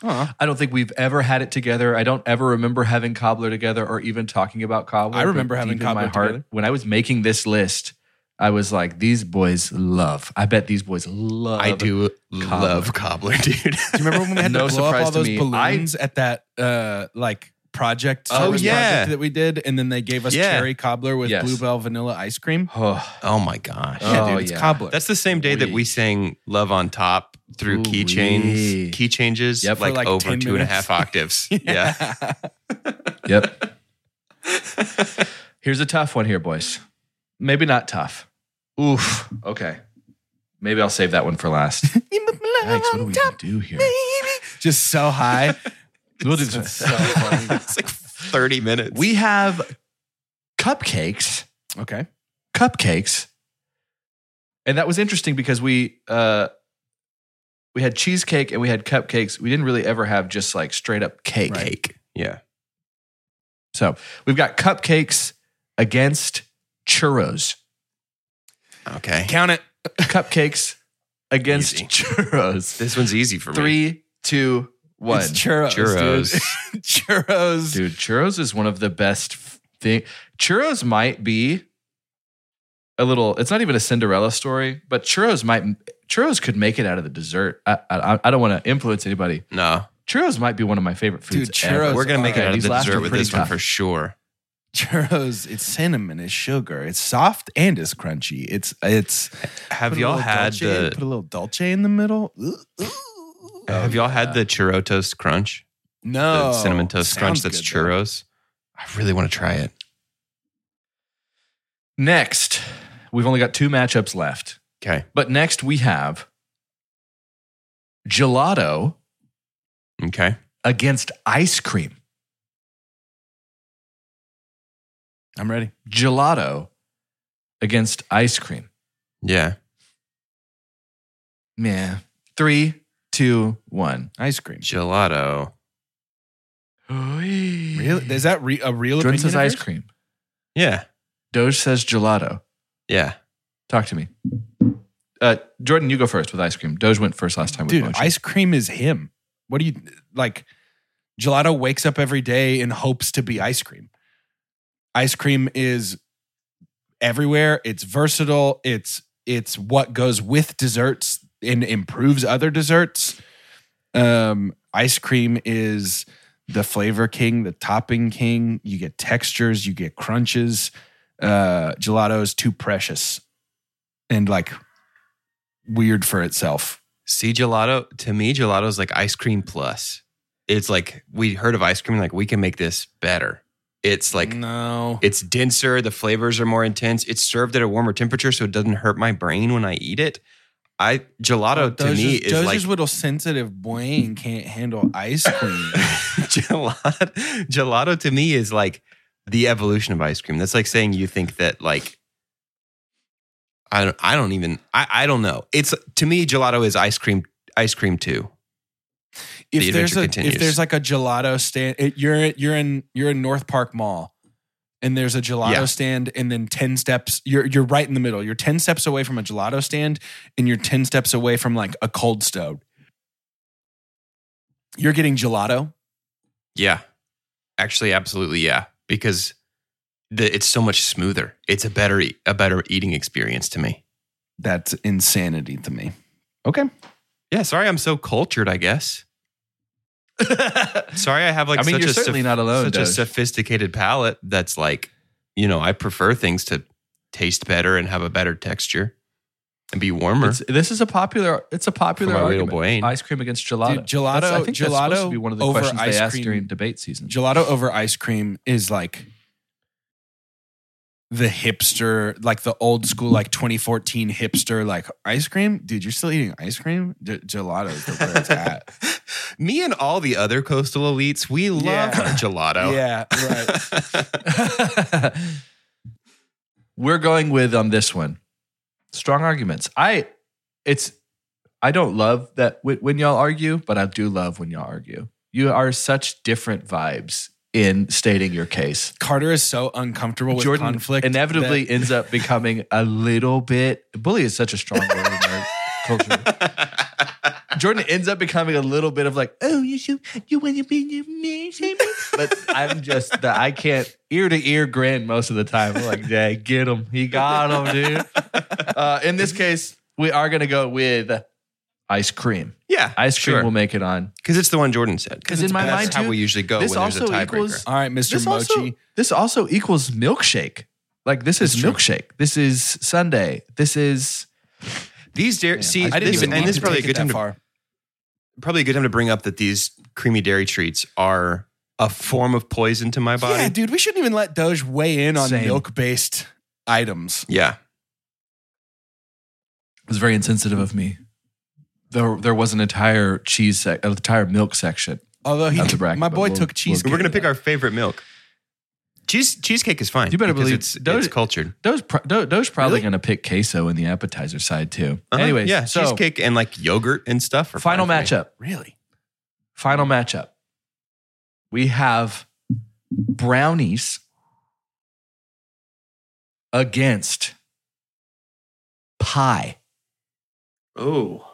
I don't think we've ever had it together. I don't ever remember having cobbler together or even talking about cobbler. I remember but having deep in cobbler my heart, together. when I was making this list, I was like, these boys love. I bet these boys love. I do love cobbler, dude. Do you remember when we had No to blow up surprise all to those me. balloons at that project? Oh, service yeah. project that we did, and then they gave us Yeah. cherry cobbler with Yes. Bluebell vanilla ice cream. Oh my gosh. Yeah, dude, it's cobbler. That's the same day that we sang Love on Top through key changes, Yep. like, For like over 10 2.5 minutes. octaves. Yeah. Yep. Here's a tough one here, boys. Maybe not tough. Oof. Okay. Maybe I'll save that one for last. Yikes, what do we even do here? Just so high. We'll do this. So funny. It's like 30 minutes. We have cupcakes. Okay. Cupcakes. And that was interesting because we had cheesecake and we had cupcakes. We didn't really ever have just like straight up cake. Yeah. So we've got cupcakes against churros. Okay. Count it. Cupcakes against Easy. churros. This one's easy for me. 3, 2, 1. It's churros. Churros. Dude. Churros. Dude, churros is one of the best thing. Churros might be a little. It's not even a Cinderella story, but churros could make it out of the dessert. I don't want to influence anybody. No. Churros might be one of my favorite foods. Dude, churros ever. We're going to make it Okay, out of these the last dessert are with pretty this one tough. for sure. Churros. It's cinnamon. It's sugar. It's soft and it's crunchy. It's. Have put a y'all little had dulce, put a little dulce in the middle? have y'all had the churro toast crunch? No. The cinnamon toast crunch Sounds that's good, though. churros. I really want to try it. Next, we've only got 2 matchups left. Okay. But next we have gelato Okay. against ice cream. I'm ready. Gelato against ice cream. Yeah. Yeah. 3, 2, 1. Ice cream. Gelato. Really? Is that a real Jordan opinion says of ice yours? cream. Yeah. Doge says gelato. Yeah. Talk to me. Jordan, you go first with ice cream. Doge went first last time with Dude, motion. ice cream is him. What do you like? Gelato wakes up every day and hopes to be ice cream. Ice cream is everywhere. It's versatile. It's what goes with desserts and improves other desserts. Ice cream is the flavor king, the topping king. You get textures, you get crunches. Gelato is too precious and like weird for itself. See, gelato, to me, gelato is like ice cream plus. It's like, we heard of ice cream, like we can make this better. It's like, no, it's denser. The flavors are more intense. It's served at a warmer temperature, so it doesn't hurt my brain when I eat it. Gelato to me is like Doge's little sensitive brain can't handle ice cream. Gelato to me is like the evolution of ice cream. That's like saying you think that like I don't know. It's to me gelato is ice cream too. If there's like a gelato stand, you're in North Park Mall, and there's a gelato stand, and then 10 steps, you're right in the middle. You're 10 steps away from a gelato stand, and you're 10 steps away from like a Cold Stone. You're getting gelato. Yeah, actually, absolutely, yeah, because it's so much smoother. It's a better eating experience to me. That's insanity to me. Okay. Yeah, sorry, I'm so cultured, I guess. Sorry, I have like. I mean, such you're a certainly not alone, Such a Doge. sophisticated palate that's like, I prefer things to taste better and have a better texture and be warmer. This is a popular. It's a popular For my little argument. brain. Ice cream against gelato. Dude, gelato. I think that's supposed to be one of the over questions ice they asked cream during debate season. Gelato over ice cream is like the hipster, like the old school, like 2014 hipster, like ice cream. Dude, you're still eating ice cream? Gelato is where it's at. Me and all the other coastal elites, we love gelato. Yeah, right. We're going with on this one. Strong arguments. I don't love that when y'all argue, but I do love when y'all argue. You are such different vibes in stating your case. Carter is so uncomfortable with Jordan conflict. inevitably ends up becoming a little bit. Bully is such a strong word in our culture. Jordan ends up becoming a little bit of like, oh, you want to be me, but I'm just I can't ear to ear grin most of the time. I'm like, yeah, get him, he got him, dude. In this case, we are gonna go with ice cream. Yeah, ice cream will make it on because it's the one Jordan said. Because in my mind, that's how we usually go when there's a tiebreaker. All right, Mr. Mochi. This also equals milkshake. Like this is milkshake. This is Sunday. This is these dairy. See, I didn't even and need this is to probably a take good it time that to far. probably a good time to bring up that these creamy dairy treats are a form of poison to my body. Yeah, dude, we shouldn't even let Doge weigh in on Same. milk-based items. Yeah. It was very insensitive of me. There was an entire entire milk section. Although my boy took cheesecake. We're gonna pick our favorite milk. Cheesecake is fine. You better because believe it's cultured. Doge probably going to pick queso in the appetizer side too. Anyways, yeah, so cheesecake and like yogurt and stuff. Are final fine for me. matchup. Really? Final matchup. We have brownies against pie. Oh.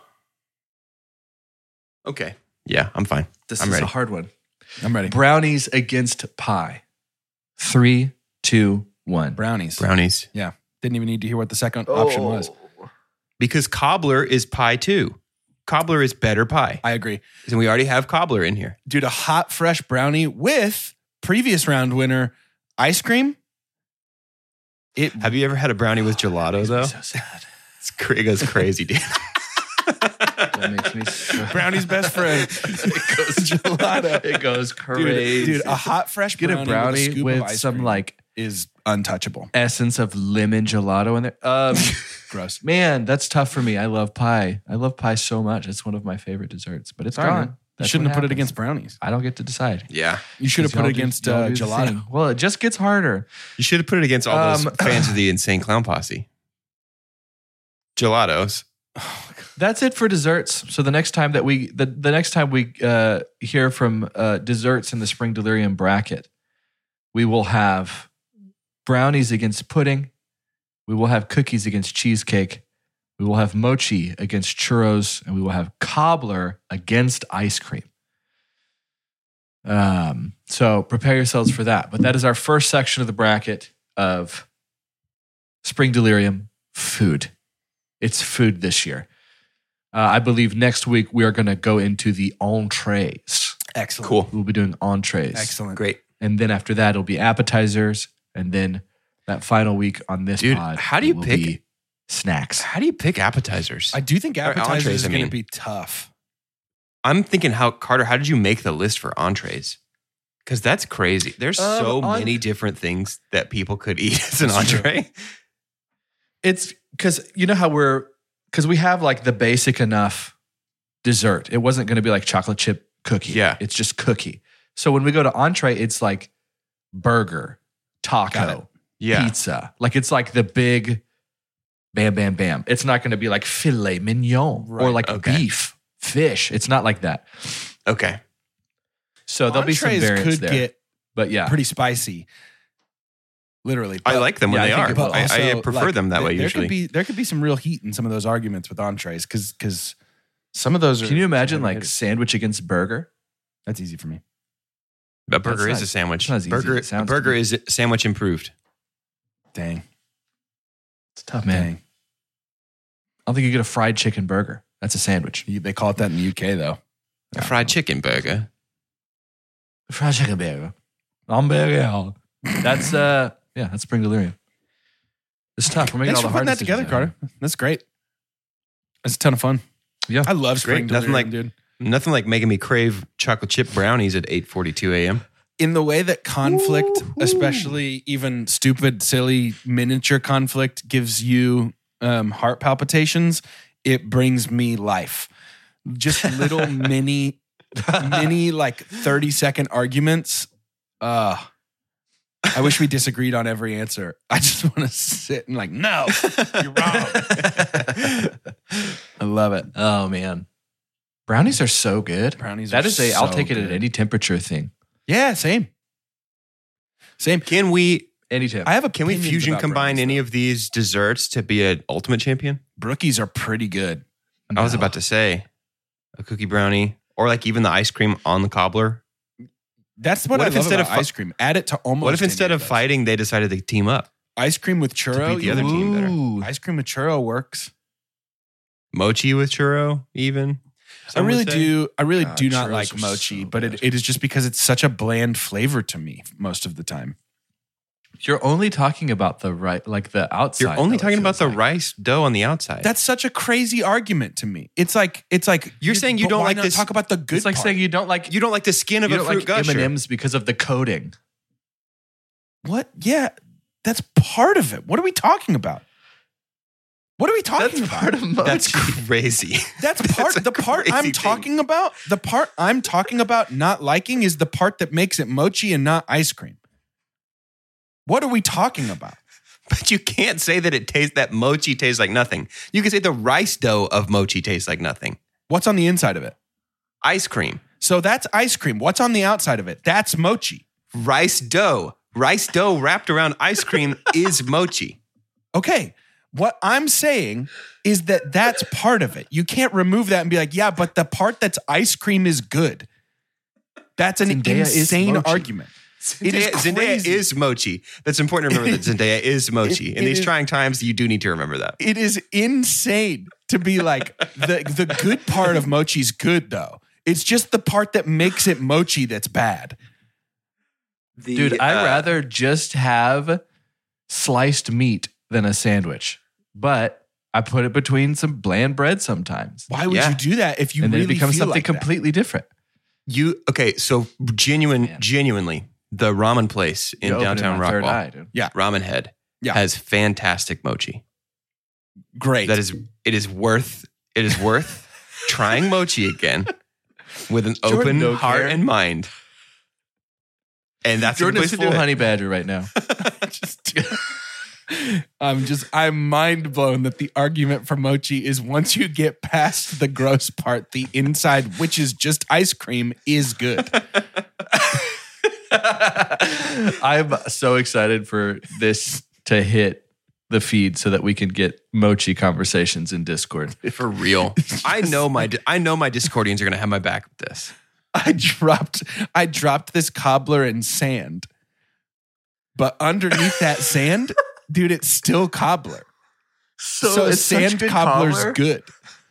Okay. Yeah, I'm fine. This I'm is ready. a hard one. I'm ready. Brownies against pie. 3, 2, 1. Brownies. Yeah. Didn't even need to hear what the second option was. Because cobbler is pie too. Cobbler is better pie. I agree. And we already have cobbler in here. Dude, a hot, fresh brownie with previous round winner ice cream. Have you ever had a brownie with gelato though? So sad. It goes crazy, dude. That makes me so Brownie's best friend. It goes gelato. It goes crazy. Dude, a hot, fresh Get brownie a brownie with, a scoop with of ice some cream like is untouchable. essence of lemon gelato in there. Gross. Man, that's tough for me. I love pie. I love pie so much. It's one of my favorite desserts, but it's Sorry, gone. man. You That's shouldn't what have put it happens. against brownies. I don't get to decide. Yeah. You should have put it Y'all do- against y'all do the gelato. thing. Well, it just gets harder. You should have put it against all those fans of the Insane Clown Posse. Gelatos. That's it for desserts. So the next time that the next time we hear from desserts in the Spring Delirium bracket, we will have brownies against pudding. We will have cookies against cheesecake. We will have mochi against churros, and we will have cobbler against ice cream. So prepare yourselves for that. But that is our first section of the bracket of Spring Delirium food. It's food this year. I believe next week we are going to go into the entrees. Excellent. Cool. We'll be doing entrees. Excellent. Great. And then after that, it'll be appetizers. And then that final week on this Dude, pod, how do you will pick- be snacks? How do you pick appetizers? I do think Or appetizers entrees, is I going to mean. be tough. I'm thinking Carter, how did you make the list for entrees? Because that's crazy. There's so many different things that people could eat as an entree. It's because you know how because we have like the basic enough dessert. It wasn't going to be like chocolate chip cookie. Yeah. It's just cookie. So when we go to entree, it's like burger, taco, Yeah. pizza. Like it's like the big bam, bam, bam. It's not going to be like filet mignon or Right. like Okay. beef, fish. It's not like that. Okay. So there'll be some Entrees variants could there. get But yeah. pretty spicy. Literally. I But- like them when yeah, they I think are. it will. I also, prefer like, them that way there usually. There could be some real heat in some of those arguments with entrees because some of those are. Can you imagine like overrated. sandwich against burger? That's easy for me. A burger That's is not- a sandwich. it's not as easy as Burger, it sounds a burger to me. is sandwich improved. Dang. It's tough, man. Dang. I don't think you get a fried chicken burger. That's a sandwich. They call it that in the UK though. A fried chicken burger. Fried chicken burger. Hamburger. That's that's Spring Delirium. It's tough. We're making Thanks all for the putting hard that together, decisions Carter. That's great. That's a ton of fun. Yeah. I love spring Great. Nothing delirium, like dude. nothing like making me crave chocolate chip brownies at 8:42 a.m. In the way that conflict, especially even stupid, silly miniature conflict, gives you heart palpitations, it brings me life. Just little mini like 30-second arguments. I wish we disagreed on every answer. I just want to sit and like, no, you're wrong. I love it. Oh man. Brownies are so good. Brownies That are is I'll so take it at good. any temperature thing. Yeah, same. Can we Anytime. I have can we opinions fusion about combine brownies, any though. of these desserts to be an ultimate champion? Brookies are pretty good. I was about to say. a cookie brownie, or like even the ice cream on the cobbler. That's what I love about ice cream. Add it to almost. What if instead of fighting, they decided to team up? Ice cream with churro? To beat the other team better. Ice cream with churro works. Mochi with churro, even. I really do not like mochi, but it is just because it's such a bland flavor to me most of the time. You're only talking about the outside. You're only talking about the rice dough on the outside. That's such a crazy argument to me. It's like you're saying you don't like this. Talk about the good. It's like part? saying you don't like the skin of a fruit gusher. M&Ms because of the coating. What? Yeah, that's part of it. What are we talking about? What are we talking about? That's crazy. That's part. The part I'm talking about. The part I'm talking about not liking is the part that makes it mochi and not ice cream. What are we talking about? But you can't say that mochi tastes like nothing. You can say the rice dough of mochi tastes like nothing. What's on the inside of it? Ice cream. So that's ice cream. What's on the outside of it? That's mochi. Rice dough. Rice dough wrapped around ice cream is mochi. Okay. What I'm saying is that that's part of it. You can't remove that and be like, yeah, but the part that's ice cream is good. That's an insane argument. Zendaya is mochi. That's important to remember that Zendaya is mochi. In these trying times, you do need to remember that. It is insane to be like, the good part of mochi's good, though. It's just the part that makes it mochi that's bad. Dude, I'd rather just have sliced meat than a sandwich. But I put it between some bland bread sometimes. Why would you do that if you and really then it becomes feel something like completely different? So genuinely, the ramen place in downtown Rockwall, Ramen Head, has fantastic mochi. Great. It is worth trying mochi again with an open heart and mind. And that's Jordan the is place full to do honey badger right now. I'm mind blown that the argument for mochi is once you get past the gross part, the inside, which is just ice cream, is good. I'm so excited for this to hit the feed so that we can get mochi conversations in Discord. For real. I know my Discordians are going to have my back with this. I dropped this cobbler in sand. But underneath that sand, dude, it's still cobbler. So it's sand such good cobbler's cobbler? good.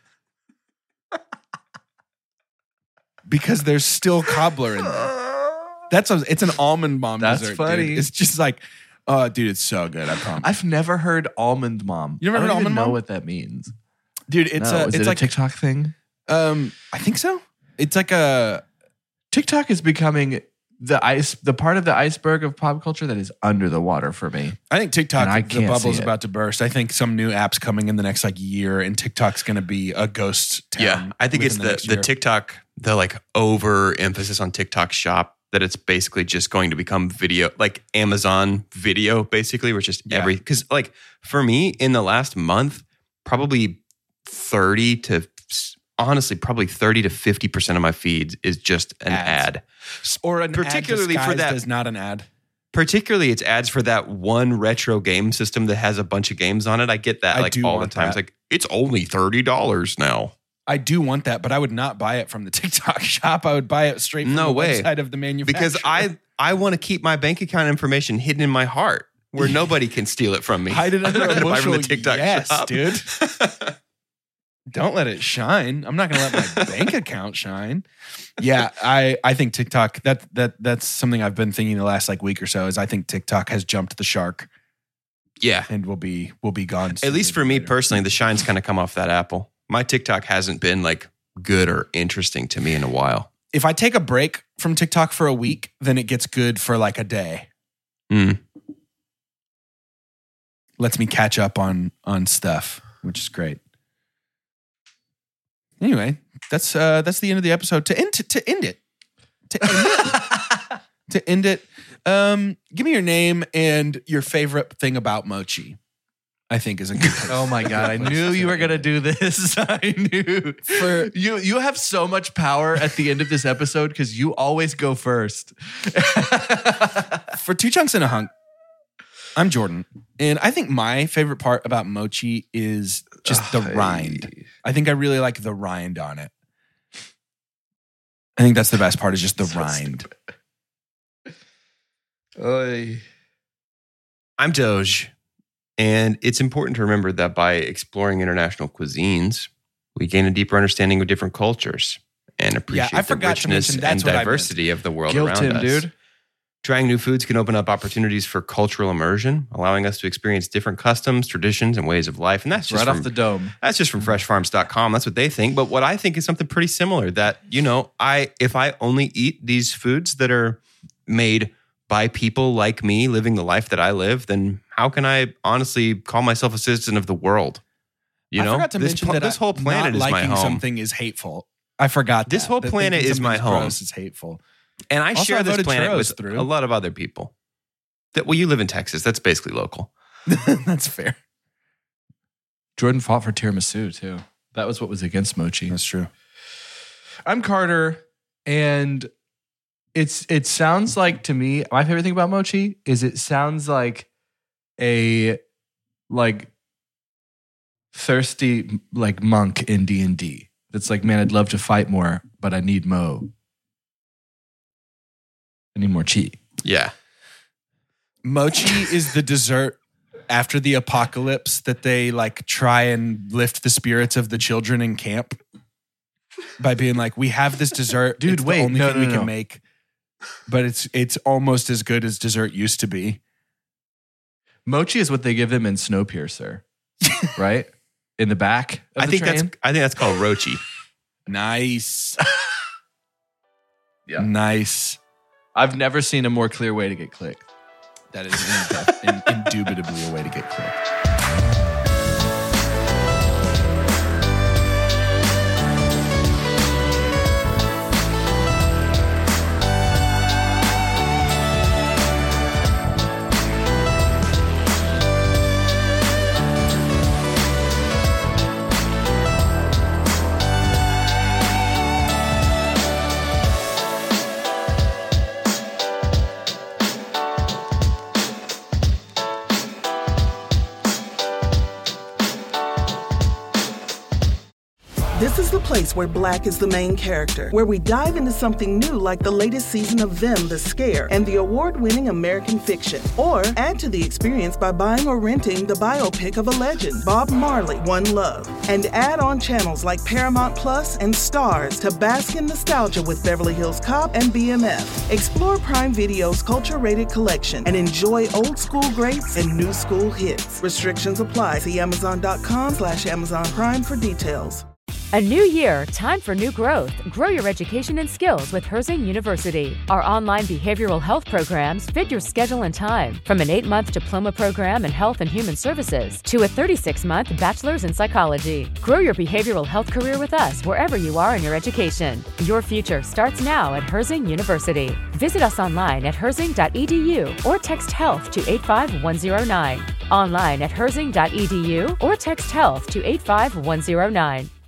Because there's still cobbler in there. It's an almond bomb That's dessert. funny. Dude. It's just like, oh, dude, it's so good. I promise. I've never heard almond mom. You never heard I don't almond even know mom? what that means. Dude, it's it like a TikTok thing? I think so. It's like a TikTok is becoming the part of the iceberg of pop culture that is under the water for me. I think TikTok, And I the can't bubble's see it. about to burst. I think some new app's coming in the next year, and TikTok's going to be a ghost town. Yeah, I think it's within next the year. TikTok, the overemphasis on TikTok Shop, that it's basically just going to become video, like Amazon video, basically, which is because for me in the last month, probably 30 to 50% of my feeds is just an ad. Or an particularly ad for that is not an ad. Particularly, it's ads for that one retro game system that has a bunch of games on it. I get that I do all the want time. that. It's it's only $30 now. I do want that, but I would not buy it from the TikTok shop. I would buy it straight from the website of the manufacturer. Because I want to keep my bank account information hidden in my heart where nobody can steal it from me. Hide it under a Buy from bushel. the TikTok shop. Dude. Don't let it shine. I'm not going to let my bank account shine. Yeah, I think TikTok, that's something I've been thinking the last week or so, is I think TikTok has jumped the shark. Yeah. And will be gone. At least for me personally, the shine's kind of come off that apple. My TikTok hasn't been good or interesting to me in a while. If I take a break from TikTok for a week, then it gets good for a day. Lets me catch up on stuff, which is great. Anyway, that's the end of the episode. To end it, give me your name and your favorite thing about mochi. I think is a good place. Oh my God, I knew you were going to do this. I knew. You have so much power at the end of this episode because you always go first. For 2 Chunks and a Hunk, I'm Jordan. And I think my favorite part about mochi is just the rind. I think I really like the rind on it. I think that's the best part is just the rind. I'm Doge, and it's important to remember that by exploring international cuisines, we gain a deeper understanding of different cultures and appreciate the richness and diversity of the world around us. Dude. Trying new foods can open up opportunities for cultural immersion, allowing us to experience different customs, traditions, and ways of life. And that's just right off the dome. That's just from freshfarms.com. That's what they think. But what I think is something pretty similar that, you know, if I only eat these foods that are made by people like me living the life that I live, then how can I honestly call myself a citizen of the world? You know, I forgot to mention that this whole planet is my home. Something is hateful. I forgot this whole planet is my home. It's hateful. And I also, share this planet with a lot of other people. Well, you live in Texas. That's basically local. That's fair. Jordan fought for tiramisu, too. That was what was against mochi. That's true. I'm Carter, and it sounds like, to me, my favorite thing about mochi is it sounds like a thirsty monk in D&D. It's like, man, I'd love to fight more, but I need mo. I need more chi. Yeah. Mochi is the dessert after the apocalypse that they try and lift the spirits of the children in camp by being like, we have this dessert. Dude, it's wait, the only thing we no. can make. But it's almost as good as dessert used to be. Mochi is what they give them in Snowpiercer, right? In the back of the train? I think that's called Rochi. Nice. Yeah. Nice. I've never seen a more clear way to get clicked. That is indubitably a way to get clicked. This is the place where Black is the main character, where we dive into something new like the latest season of Them, The Scare, and the award-winning American Fiction. Or add to the experience by buying or renting the biopic of a legend, Bob Marley, One Love. And add on channels like Paramount Plus and Stars to bask in nostalgia with Beverly Hills Cop and BMF. Explore Prime Video's culture-rated collection and enjoy old school greats and new school hits. Restrictions apply. See Amazon.com/Amazon Prime for details. A new year, time for new growth. Grow your education and skills with Herzing University. Our online behavioral health programs fit your schedule and time. From an 8-month diploma program in health and human services to a 36-month bachelor's in psychology. Grow your behavioral health career with us wherever you are in your education. Your future starts now at Herzing University. Visit us online at herzing.edu or text health to 85109. Online at herzing.edu or text health to 85109.